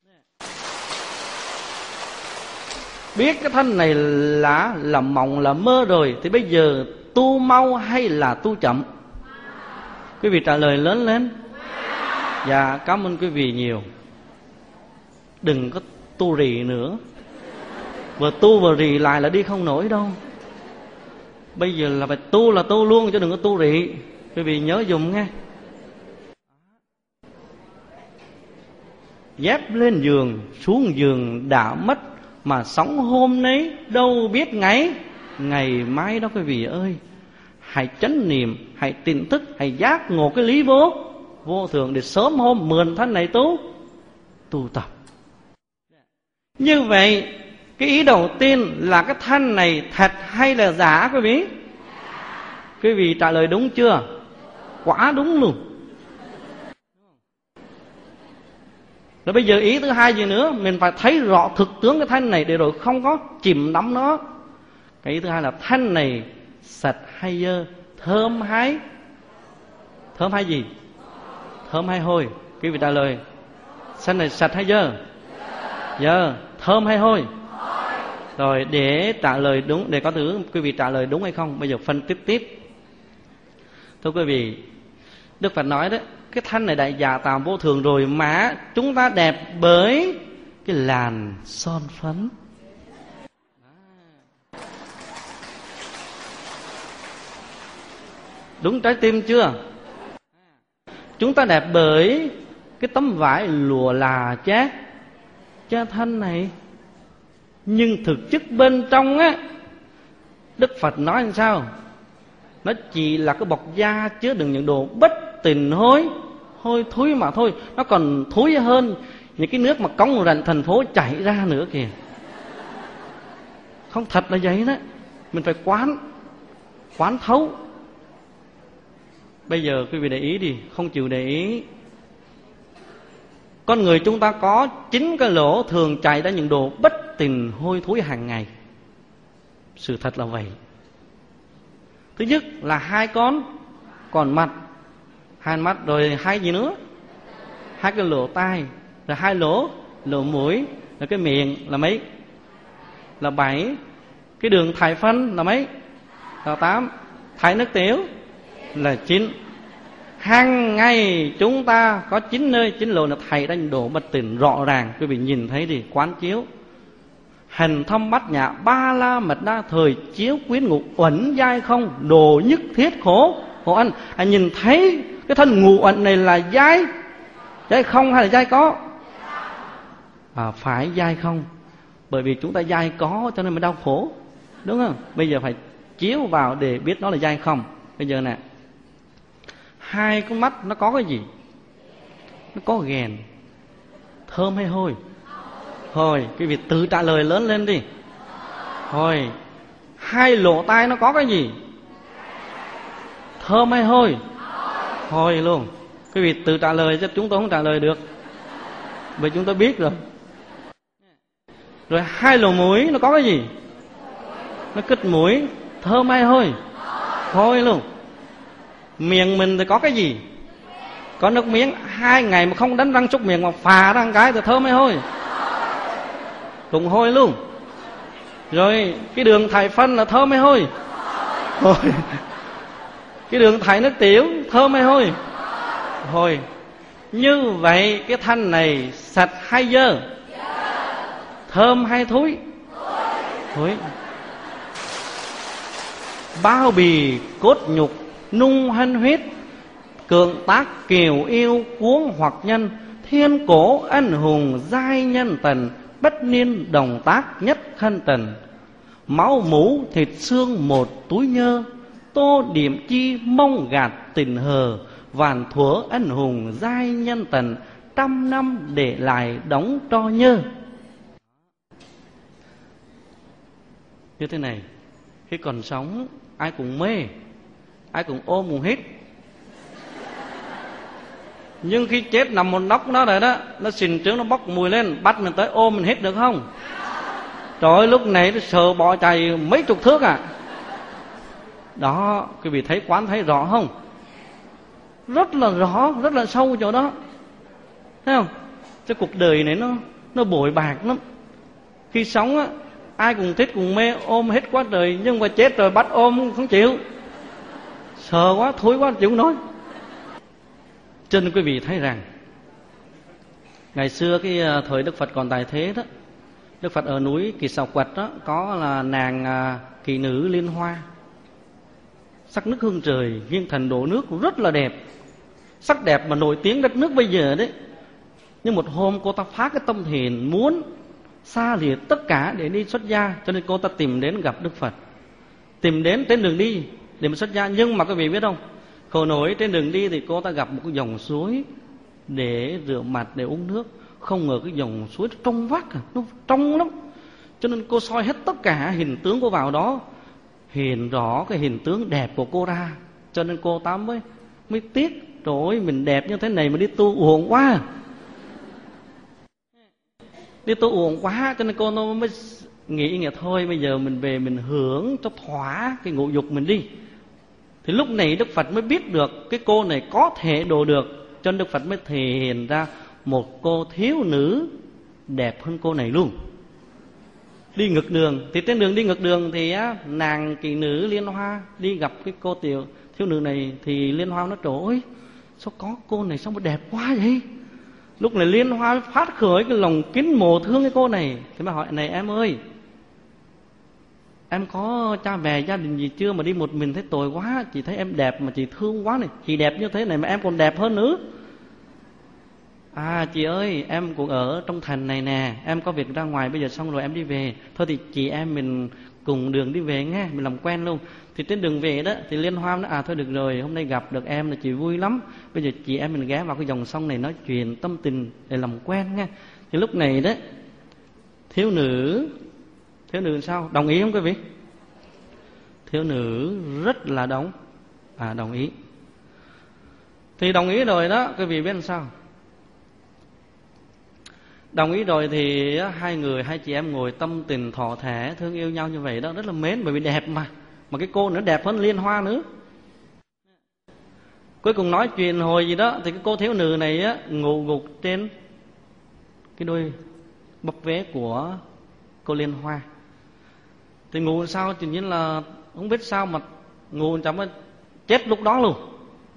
Biết cái thân này là là mộng là mơ rồi, thì bây giờ tu mau hay là tu chậm? Quý vị trả lời lớn lên. Dạ, cảm ơn quý vị nhiều. Đừng có tu rì nữa, vừa tu vừa rì lại là đi không nổi đâu. Bây giờ là phải tu là tu luôn, chứ đừng có tu rì. Quý vị nhớ dùng nghe. Dép lên giường, xuống giường đã mất, mà sống hôm nấy đâu biết ngày ngày mai đó quý vị ơi. Hãy chánh niệm, hãy tỉnh thức, hãy giác ngộ cái lý vô vô thường, để sớm hôm mượn thân này tu tu tập. Như vậy cái ý đầu tiên là cái thân này thật hay là giả quý vị? Quý vị trả lời đúng chưa? quá đúng luôn. Rồi bây giờ ý thứ hai gì nữa, mình phải thấy rõ thực tướng cái thân này để rồi không có chìm đắm nó. Cái ý thứ hai là thân này sạch hay dơ, thơm hay thơm hay gì? Thơm hay hôi? Quý vị trả lời. Thân này sạch hay dơ? Dơ. Thơm hay hôi? Rồi để trả lời đúng, để có thử quý vị trả lời đúng hay không, bây giờ phân tích tiếp. Thưa quý vị, Đức Phật nói đấy, cái thân này đại giả tạm vô thường rồi mà chúng ta đẹp bởi cái làn son phấn. Đúng trái tim chưa? Chúng ta đẹp bởi cái tấm vải lụa là chát cha thân này. Nhưng thực chất bên trong á, Đức Phật nói làm sao? Nó chỉ là cái bọc da chứa đựng những đồ bất tình hôi hôi thối mà thôi. Nó còn thối hơn những cái nước mà cống rãnh thành phố chảy ra nữa kìa. Không, thật là vậy đó. Mình phải quán Quán thấu. Bây giờ quý vị để ý đi, không chịu để ý. Con người chúng ta có chín cái lỗ thường chảy ra những đồ bất tình hôi thối hàng ngày. Sự thật là vậy. Thứ nhất là hai con còn mặt, hai mắt, rồi hai gì nữa? Hai cái lỗ tai, rồi hai lỗ lỗ mũi, rồi cái miệng là mấy? Là bảy. Cái đường thải phân là mấy? Là tám. Thải nước tiểu là chín. Hàng ngày chúng ta có chín nơi, chín lỗ là thải ra những đồ bất tình rõ ràng. Quý vị nhìn thấy đi, quán chiếu. Hành thâm bát nhã ba la mật đa, thời chiếu quyến ngục uẩn dai không, đồ nhất thiết khổ khổ anh. Anh nhìn thấy cái thân ngũ uẩn này là dai dai không hay là dai có? À, phải dai không. Bởi vì chúng ta dai có cho nên mới đau khổ, đúng không? Bây giờ phải chiếu vào để biết nó là dai không. Bây giờ nè, hai con mắt nó có cái gì? Nó có ghèn. Thơm hay hôi? Thôi, quý vị tự trả lời lớn lên đi. Thôi, hai lỗ tai nó có cái gì? Thơm hay hôi? Hôi luôn. Quý vị tự trả lời chứ chúng tôi không trả lời được. Bởi chúng tôi biết rồi. Rồi hai lỗ mũi nó có cái gì? Nó cứt mũi. Thơm hay hôi? Hôi luôn. Miệng mình thì có cái gì? Có nước miếng. Hai ngày mà không đánh răng súc miệng mà phà ra một cái thì thơm hay hôi? Cũng hôi luôn. Rồi cái đường thải phân là thơm hay hôi? Hôi. Cái đường thải nước tiểu thơm hay hôi? Hôi. Như vậy cái thân này sạch hay dơ? Thơm hay thối? Thối. Bao bì cốt nhục nung hân huyết, cường tác kiều yêu cuống hoặc nhân, thiên cổ anh hùng giai nhân tần, bất niên đồng tác nhất khân tần. Máu mũ thịt xương một túi nhơ, tô điểm chi mong gạt tình hờ, vạn thuở anh hùng giai nhân tần, trăm năm để lại đóng tro nhơ. Như thế này, khi còn sống ai cũng mê, ai cũng ôm cũng hít. Nhưng khi chết nằm một nóc đó rồi đó, nó xình trướng, nó bốc mùi lên, bắt mình tới ôm mình hít được không? Trời ơi, lúc này nó sợ bỏ chạy mấy chục thước à. Đó, quý vị thấy quán thấy rõ không? Rất là rõ, rất là sâu chỗ đó. Thấy không? Cái cuộc đời này nó nó bội bạc lắm. Khi sống á, ai cũng thích cùng mê, ôm hết quá trời. Nhưng mà chết rồi bắt ôm không chịu. Sợ quá, thối quá, chịu không nói. Cho nên quý vị thấy rằng ngày xưa cái thời Đức Phật còn tại thế đó, Đức Phật ở núi Kỳ Sào Quật đó, có là nàng kỳ nữ Liên Hoa, sắc nước hương trời, viên thần đổ nước rất là đẹp, sắc đẹp mà nổi tiếng đất nước bây giờ đấy. Nhưng một hôm cô ta phá cái tâm thiền muốn xa lìa tất cả để đi xuất gia, cho nên cô ta tìm đến gặp Đức Phật, tìm đến trên đường đi để mà xuất gia. Nhưng mà quý vị biết không, khổ nổi trên đường đi thì cô ta gặp một cái dòng suối để rửa mặt, để uống nước. Không ngờ cái dòng suối nó trong vắt à, nó trong lắm. Cho nên cô soi hết tất cả hình tướng cô vào đó, hiện rõ cái hình tướng đẹp của cô ra. Cho nên cô ta mới mới tiếc, trời ơi mình đẹp như thế này mà đi tu uổng quá, đi tu uổng quá. Cho nên cô nó mới nghĩ nghĩa thôi bây giờ mình về mình hưởng cho thỏa cái ngũ dục mình đi. Thì lúc này Đức Phật mới biết được cái cô này có thể độ được, cho nên Đức Phật mới thể hiện ra một cô thiếu nữ đẹp hơn cô này luôn. Đi ngược đường, thì trên đường đi ngược đường thì á, nàng kỳ nữ Liên Hoa đi gặp cái cô tiểu thiếu nữ này, thì Liên Hoa nói trời ơi sao có cô này sao mà đẹp quá vậy. Lúc này Liên Hoa phát khởi cái lòng kính mộ thương cái cô này, thì mà hỏi này em ơi, em có cha mẹ gia đình gì chưa mà đi một mình thấy tội quá, chị thấy em đẹp mà chị thương quá này, chị đẹp như thế này mà em còn đẹp hơn nữa. À chị ơi, em cũng ở trong thành này nè, em có việc ra ngoài bây giờ xong rồi em đi về. Thôi thì chị em mình cùng đường đi về nghe, mình làm quen luôn. Thì trên đường về đó thì Liên Hoa nói à thôi được rồi, hôm nay gặp được em là chị vui lắm, bây giờ chị em mình ghé vào cái dòng sông này nói chuyện tâm tình để làm quen nghe. Thì lúc này đó thiếu nữ thiếu nữ sao đồng ý không quý vị? Thiếu nữ rất là đồng à đồng ý. Thì đồng ý rồi đó, quý vị biết làm sao? Đồng ý rồi thì hai người, hai chị em ngồi tâm tình thọ thẻ thương yêu nhau như vậy đó, rất là mến, bởi vì đẹp mà. Mà cái cô nữa đẹp hơn Liên Hoa nữa. Cuối cùng nói chuyện hồi gì đó thì cái cô thiếu nữ này á, ngủ gục trên cái đôi bắp vế của cô Liên Hoa. Thì ngủ sao tự nhiên là không biết sao mà ngủ chẳng mà chết lúc đó luôn.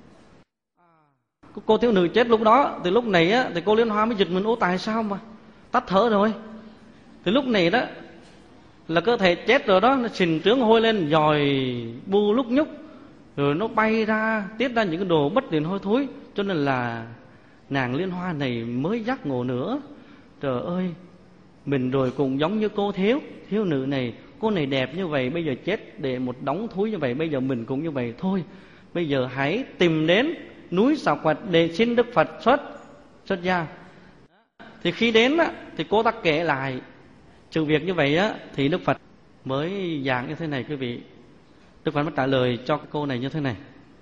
Cô thiếu nữ chết lúc đó. Thì lúc này á, thì cô Liên Hoa mới giật mình, ố tại sao mà tắt thở rồi. Thì lúc này đó là cơ thể chết rồi đó, nó sình trướng hôi lên, dòi bu lúc nhúc, rồi nó bay ra, tiết ra những cái đồ bất tiện hôi thối. Cho nên là nàng Liên Hoa này mới giác ngộ nữa. Trời ơi, mình rồi cũng giống như cô thiếu thiếu nữ này, cô này đẹp như vậy, bây giờ chết để một đống thúi như vậy, bây giờ mình cũng như vậy thôi. Bây giờ hãy tìm đến núi Xà Quật để xin Đức Phật xuất xuất gia. Thì khi đến á, thì cô ta kể lại sự việc như vậy á, thì Đức Phật mới giảng như thế này quý vị. Đức Phật mới trả lời cho cô này như thế này.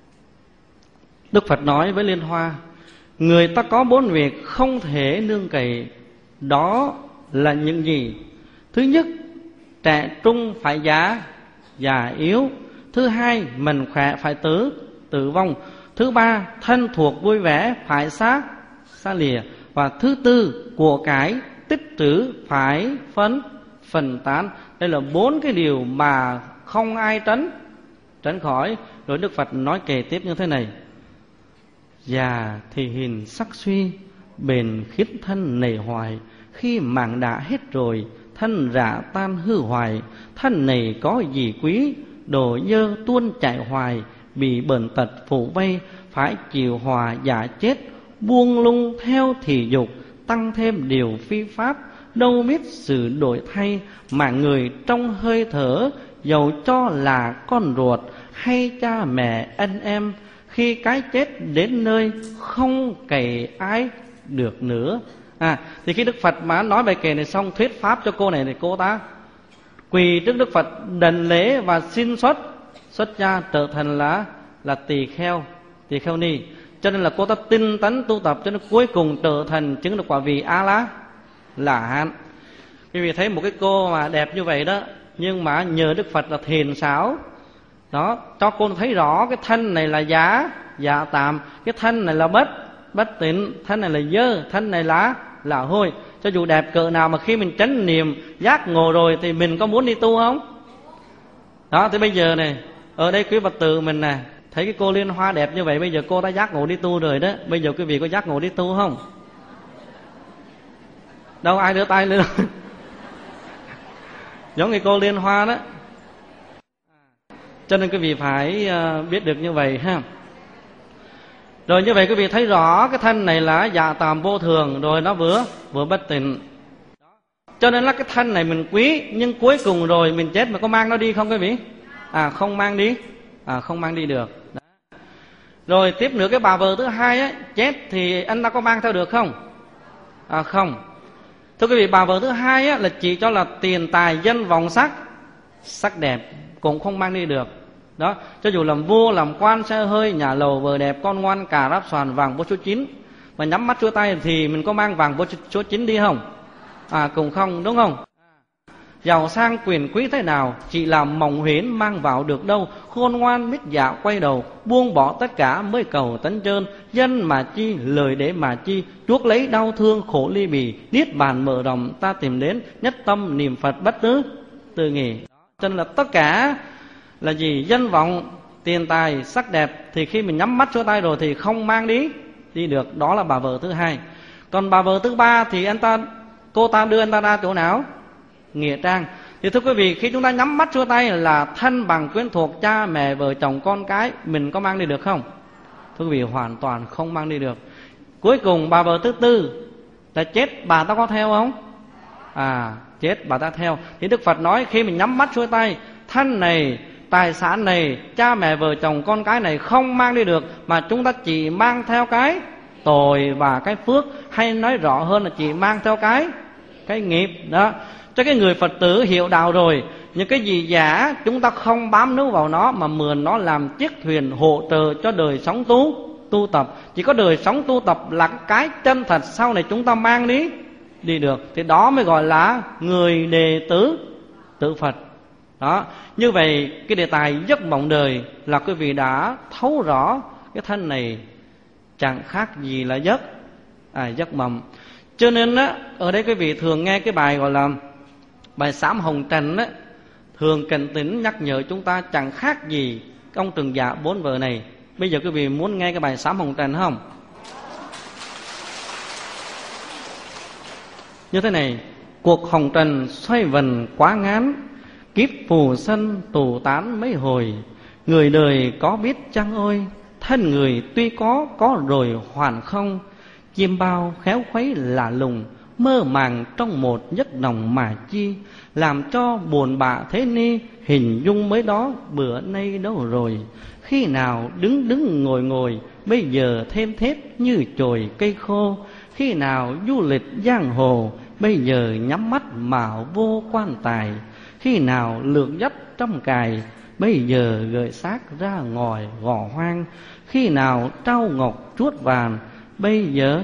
Đức Phật nói với Liên Hoa, người ta có bốn việc không thể nương cậy, đó là những gì? Thứ nhất, trẻ trung phải già, già yếu. Thứ hai, mình khỏe phải tử, tử vong. Thứ ba, thân thuộc vui vẻ phải xa, xa lìa. Và thứ tư, của cải tích trữ phải phân, phần tán. Đây là bốn cái điều mà không ai tránh, tránh khỏi. Rồi Đức Phật nói kể tiếp như thế này. Già thì hình sắc suy, bền khiết thân nảy hoài. Khi mạng đã hết rồi, thân rã tan hư hoài. Thân này có gì quý, đồ dơ tuôn chạy hoài. Bị bệnh tật phủ vây, phải chịu hòa giả chết. Buông lung theo thị dục, tăng thêm điều phi pháp. Đâu biết sự đổi thay, mà người trong hơi thở. Dầu cho là con ruột hay cha mẹ anh em, khi cái chết đến nơi không cày ai được nữa. À, thì khi Đức Phật mà nói bài kệ này xong, thuyết pháp cho cô này, thì cô ta quỳ trước Đức Phật đảnh lễ và xin xuất xuất gia, trở thành là là tỳ kheo, tỳ kheo ni. Cho nên là cô ta tinh tấn tu tập, cho nên cuối cùng trở thành chứng được quả vị A La La Hán. Quý vị thấy một cái cô mà đẹp như vậy đó, nhưng mà nhờ Đức Phật là thiền xảo đó, cho cô thấy rõ cái thân này là giả, giả tạm, cái thân này là bất bất tịnh, thân này là dơ, thân này là là hôi. Cho dù đẹp cỡ nào mà khi mình chánh niệm giác ngộ rồi thì mình có muốn đi tu không? Đó, thì bây giờ này, ở đây quý Phật tử mình nè, thấy cái cô Liên Hoa đẹp như vậy, bây giờ cô đã giác ngộ đi tu rồi đó. Bây giờ quý vị có giác ngộ đi tu không? Đâu ai đưa tay lên đâu. Giống như cô Liên Hoa đó. Cho nên quý vị phải biết được như vậy ha. Rồi như vậy quý vị thấy rõ cái thân này là dạ tạm vô thường, rồi nó vừa vừa bất tịnh. Cho nên là cái thân này mình quý, nhưng cuối cùng rồi mình chết mà có mang nó đi không quý vị? À không mang đi, à không mang đi được. Đó. Rồi tiếp nữa cái bà vợ thứ hai á, chết thì anh ta có mang theo được không? À không. Thưa quý vị, bà vợ thứ hai á, là chỉ cho là tiền tài dân vọng sắc, sắc đẹp cũng không mang đi được. Đó, cho dù làm vua, làm quan, xe hơi, nhà lầu, vợ đẹp, con ngoan, cà ráp xoàn, vàng bột số chín, mà nhắm mắt xuôi tay thì mình có mang vàng bột số chín đi không? À, cũng không, đúng không? Giàu sang quyền quý thế nào, chỉ là mộng huyễn mang vào được đâu. Khôn ngoan biết dạ quay đầu, buông bỏ tất cả mới cầu tấn trơn. Dân mà chi, lời để mà chi, chuốc lấy đau thương khổ ly bì. Niết bàn mở rộng ta tìm đến, nhất tâm niệm Phật bất tứ từ nghỉ. Cho nên là tất cả là gì? Danh vọng, tiền tài, sắc đẹp thì khi mình nhắm mắt xuôi tay rồi thì không mang đi đi được. Đó là bà vợ thứ hai. Còn bà vợ thứ ba thì anh ta cô ta đưa anh ta ra chỗ nào? Nghĩa trang. Thì thưa quý vị, khi chúng ta nhắm mắt xuôi tay là thân bằng quyến thuộc, cha mẹ vợ chồng con cái, mình có mang đi được không? Thưa quý vị, hoàn toàn không mang đi được. Cuối cùng bà vợ thứ tư là chết, bà ta có theo không? À, chết bà ta theo. Thì Đức Phật nói khi mình nhắm mắt xuôi tay, thân này, tài sản này, cha mẹ vợ chồng con cái này không mang đi được, mà chúng ta chỉ mang theo cái tội và cái phước, hay nói rõ hơn là chỉ mang theo cái cái nghiệp đó. Cho cái người Phật tử hiểu đạo rồi, những cái gì giả chúng ta không bám níu vào nó, mà mượn nó làm chiếc thuyền hỗ trợ cho đời sống tu tu tập. Chỉ có đời sống tu tập là cái chân thật sau này chúng ta mang đi đi được, thì đó mới gọi là người đệ tử tử Phật. Đó, như vậy cái đề tài giấc mộng đời là quý vị đã thấu rõ cái thân này chẳng khác gì là giấc à, giấc mộng. Cho nên á, ở đây quý vị thường nghe cái bài gọi là bài Sám Hồng Trần á, thường cảnh tỉnh nhắc nhở chúng ta chẳng khác gì ông Trừng Dạ bốn vợ này. Bây giờ quý vị muốn nghe cái bài Sám Hồng Trần không? Như thế này: cuộc hồng trần xoay vần quá ngán, kiếp phù sân tù tán mấy hồi. Người đời có biết chăng ôi, thân người tuy có, có rồi hoàn không. Chim bao khéo khuấy lạ lùng, mơ màng trong một giấc nồng mà chi. Làm cho buồn bã thế ni, hình dung mới đó bữa nay đâu rồi. Khi nào đứng đứng ngồi ngồi, bây giờ thêm thết như chồi cây khô. Khi nào du lịch giang hồ, bây giờ nhắm mắt mà vô quan tài. Khi nào lược dắt trong cài, bây giờ gợi xác ra ngòi gò hoang. Khi nào trao ngọc chuốt vàng, bây giờ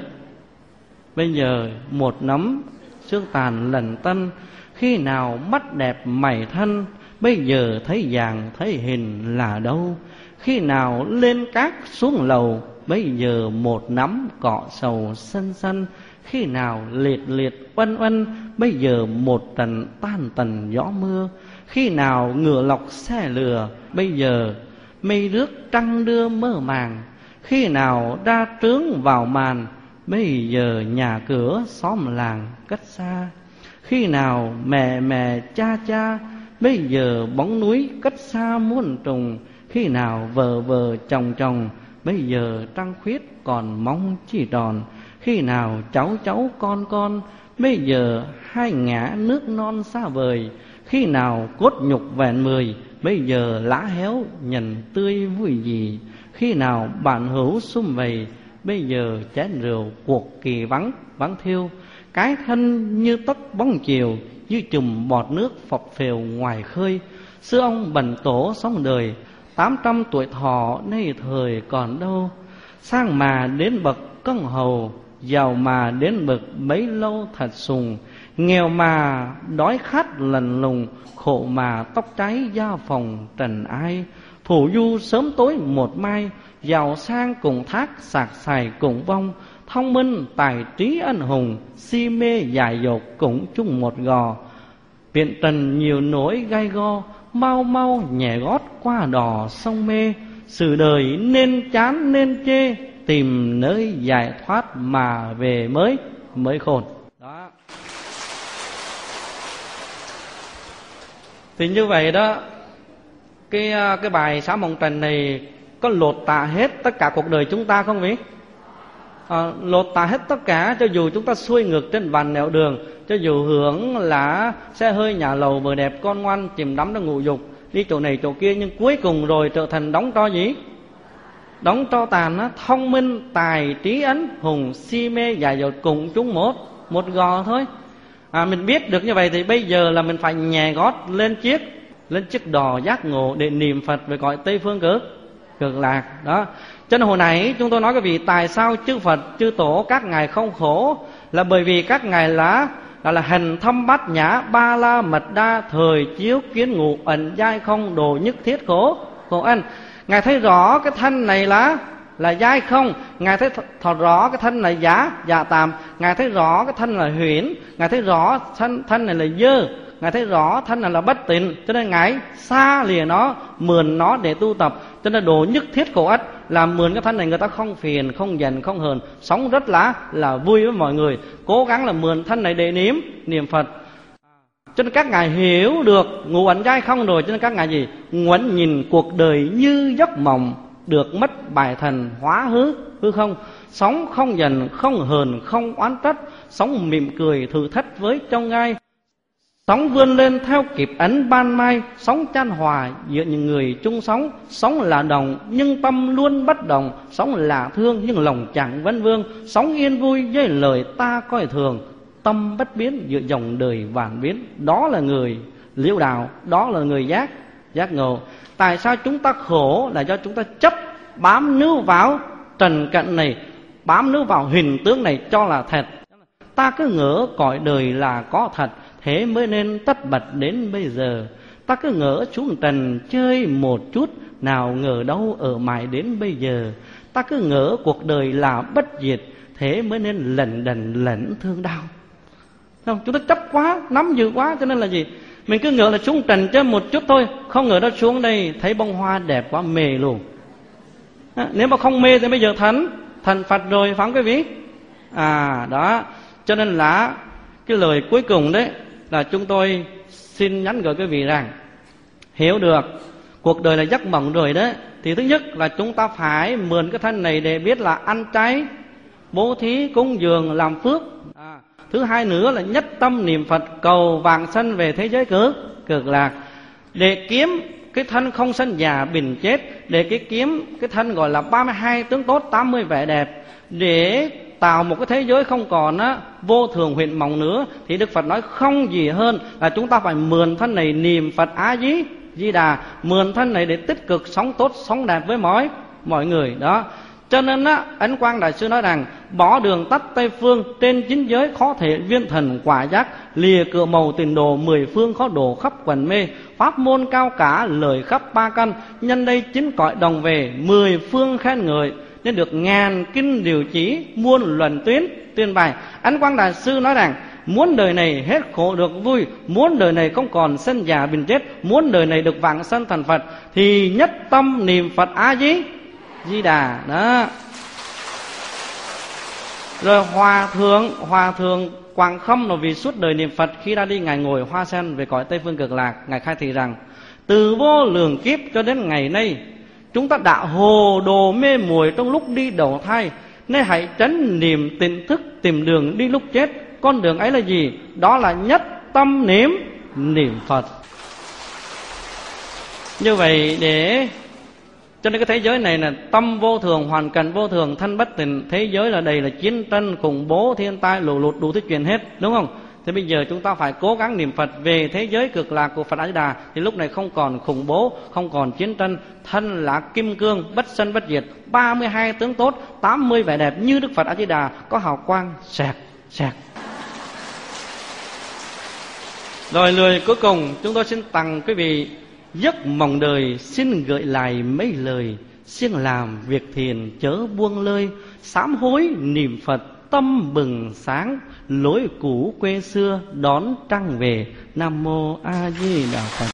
Bây giờ một nắm xương tàn lần tân. Khi nào mắt đẹp mày thân, bây giờ thấy vàng thấy hình là đâu. Khi nào lên cát xuống lầu, bây giờ một nắm cọ sầu sân sân. Khi nào liệt liệt oanh oanh, bây giờ một trận tan tần gió mưa. Khi nào ngựa lọc xe lừa, bây giờ mây rước trăng đưa mơ màng. Khi nào đa trướng vào màn, bây giờ nhà cửa xóm làng cách xa. Khi nào mẹ mẹ cha cha, bây giờ bóng núi cách xa muôn trùng. Khi nào vợ vợ chồng chồng, bây giờ trăng khuyết còn mong chỉ tròn. Khi nào cháu cháu con con, bây giờ hai ngã nước non xa vời. Khi nào cốt nhục vẹn mười, bây giờ lá héo nhận tươi vui gì. Khi nào bạn hữu sum vầy, bây giờ chén rượu cuộc kỳ vắng vắng thiêu. Cái thân như tấc bóng chiều, như chùm bọt nước phập phều ngoài khơi. Xưa ông bần tổ sống đời, tám trăm tuổi thọ nay thời còn đâu. Sang mà đến bậc công hầu, giàu mà đến bậc bấy lâu thật sùng. Nghèo mà đói khát lần lùng, khổ mà tóc cháy da phòng trần ai. Phù du sớm tối một mai, giàu sang cùng thác sạc sài cùng vong. Thông minh tài trí anh hùng, si mê dại dột cũng chung một gò. Viện trần nhiều nỗi gai go, mau mau nhẹ gót qua đò sông mê. Sự đời nên chán nên chê, tìm nơi giải thoát mà về mới mới khôn. Đó. Thì như vậy đó, cái cái bài Sám Hồng Trần này có lột tả hết tất cả cuộc đời chúng ta không vậy? À, lột tả hết tất cả, cho dù chúng ta xuôi ngược trên vành nẻo đường, cho dù hưởng là xe hơi nhà lầu vợ đẹp con ngoan, chìm đắm trong ngũ dục, đi chỗ này chỗ kia, nhưng cuối cùng rồi trở thành đóng tro gì? Đóng tro tàn á. Thông minh tài trí ấn hùng, si mê dại dột cùng chúng một một gò thôi. À, mình biết được như vậy thì bây giờ là mình phải nhè gót lên chiếc lên chiếc đò giác ngộ để niệm Phật về cõi Tây Phương cực cực lạc đó. Cho nên hồi nãy chúng tôi nói quý vị, tại sao chư Phật chư Tổ các ngài không khổ, là bởi vì các ngài là là, là hành thâm bát nhã ba la mật đa thời chiếu kiến ngụ ẩn giai không đồ nhất thiết khổ khổ ân. Ngài thấy rõ cái thân này là là giai không, ngài thấy thật rõ cái thân này giả giả tạm, ngài thấy rõ cái thân là huyễn, ngài thấy rõ thân thân này là dơ, ngài thấy rõ thân này là bất tịnh, cho nên ngài xa lìa nó, mượn nó để tu tập. Cho nên đồ nhất thiết khổ ách là mượn cái thân này, người ta không phiền, không giận, không hờn, sống rất là là vui với mọi người, cố gắng là mượn thân này để niệm niệm Phật. Cho nên các ngài hiểu được ngụ ẩn giai không rồi, cho nên các ngài gì ngoảnh nhìn cuộc đời như giấc mộng, được mất bài thần hóa hư hư không, sống không giận, không hờn, không oán trách, sống mỉm cười thử thách với trong gai, sống vươn lên theo kịp ánh ban mai, sống chan hòa giữa những người chung sống, sống là đồng nhưng tâm luôn bất đồng, sống là thương nhưng lòng chẳng vấn vương, sống yên vui với lời ta coi thường, tâm bất biến giữa dòng đời vạn biến. Đó là người liễu đạo, đó là người giác giác ngộ. Tại sao chúng ta khổ? Là do chúng ta chấp bám níu vào trần cảnh này, bám níu vào hình tướng này cho là thật. Ta cứ ngỡ cõi đời là có thật, thế mới nên tất bật đến bây giờ. Ta cứ ngỡ xuống trần chơi một chút, nào ngờ đâu ở mãi đến bây giờ. Ta cứ ngỡ cuộc đời là bất diệt, thế mới nên lẩn đẩn lẫn thương đau. Không, chúng ta chấp quá, nắm giữ quá, cho nên là gì? Mình cứ ngỡ là xuống trần chơi một chút thôi, không ngờ đó xuống đây thấy bông hoa đẹp quá mê luôn. À, nếu mà không mê thì bây giờ thành thành Phật rồi, phải không quý vị? À đó, cho nên là cái lời cuối cùng đấy là chúng tôi xin nhắn gửi quý vị rằng, hiểu được cuộc đời là giấc mộng rồi đấy, thì thứ nhất là chúng ta phải mượn cái thân này để biết là ăn chay, bố thí, cúng dường, làm phước. À, thứ hai nữa là nhất tâm niệm Phật cầu vãng sanh về thế giới cực cực lạc, để kiếm cái thân không sanh già bình chết, để cái kiếm cái thân gọi là ba mươi hai tướng tốt, tám mươi vẻ đẹp, để tạo một cái thế giới không còn á vô thường huyễn mộng nữa. Thì Đức Phật nói không gì hơn là chúng ta phải mượn thân này niệm Phật Á Di Di Đà, mượn thân này để tích cực sống tốt, sống đẹp với mọi mọi người đó. Cho nên á, Ấn Quang Đại Sư nói rằng bỏ đường tắt Tây Phương, trên chính giới khó thể viên thần quả giác, lìa cửa màu tiền đồ mười phương khó đổ khắp quần mê, pháp môn cao cả lời khắp ba căn, nhân đây chính cõi đồng về mười phương khen ngợi, nên được ngàn kinh điều chỉ, muôn luận tuyến tuyên bài. Ấn Quang Đại Sư nói rằng muốn đời này hết khổ được vui, muốn đời này không còn sanh già bình chết, muốn đời này được vãng sanh thành Phật, thì nhất tâm niệm Phật A Di Di Đà đó. Rồi hòa thượng hòa thượng Quảng Khâm là vì suốt đời niệm Phật, khi ra đi ngài ngồi hoa sen về cõi Tây Phương cực lạc, ngài khai thị rằng từ vô lượng kiếp cho đến ngày nay, chúng ta đã hồ đồ mê muội trong lúc đi đầu thai, nên hãy tránh niệm tỉnh thức tìm đường đi lúc chết. Con đường ấy là gì? Đó là nhất tâm niệm niệm Phật. Như vậy để cho nên cái thế giới này là tâm vô thường, hoàn cảnh vô thường, thân bất tịnh. Thế giới là đầy là chiến tranh, khủng bố, thiên tai, lũ lụt, đủ thứ chuyện hết, đúng không? Thì bây giờ chúng ta phải cố gắng niệm Phật về thế giới cực lạc của Phật A Di Đà, thì lúc này không còn khủng bố, không còn chiến tranh, thân là kim cương, bất sanh bất diệt, ba mươi hai tướng tốt, tám mươi vẻ đẹp như Đức Phật A Di Đà, có hào quang sẹt sẹt. Rồi lời cuối cùng chúng tôi xin tặng quý vị giấc mộng đời, xin gợi lại mấy lời, siêng làm việc thiền chớ buông lơi, sám hối niệm Phật tâm bừng sáng, lối cũ quê xưa đón trăng về. Nam mô A Di Đà Phật.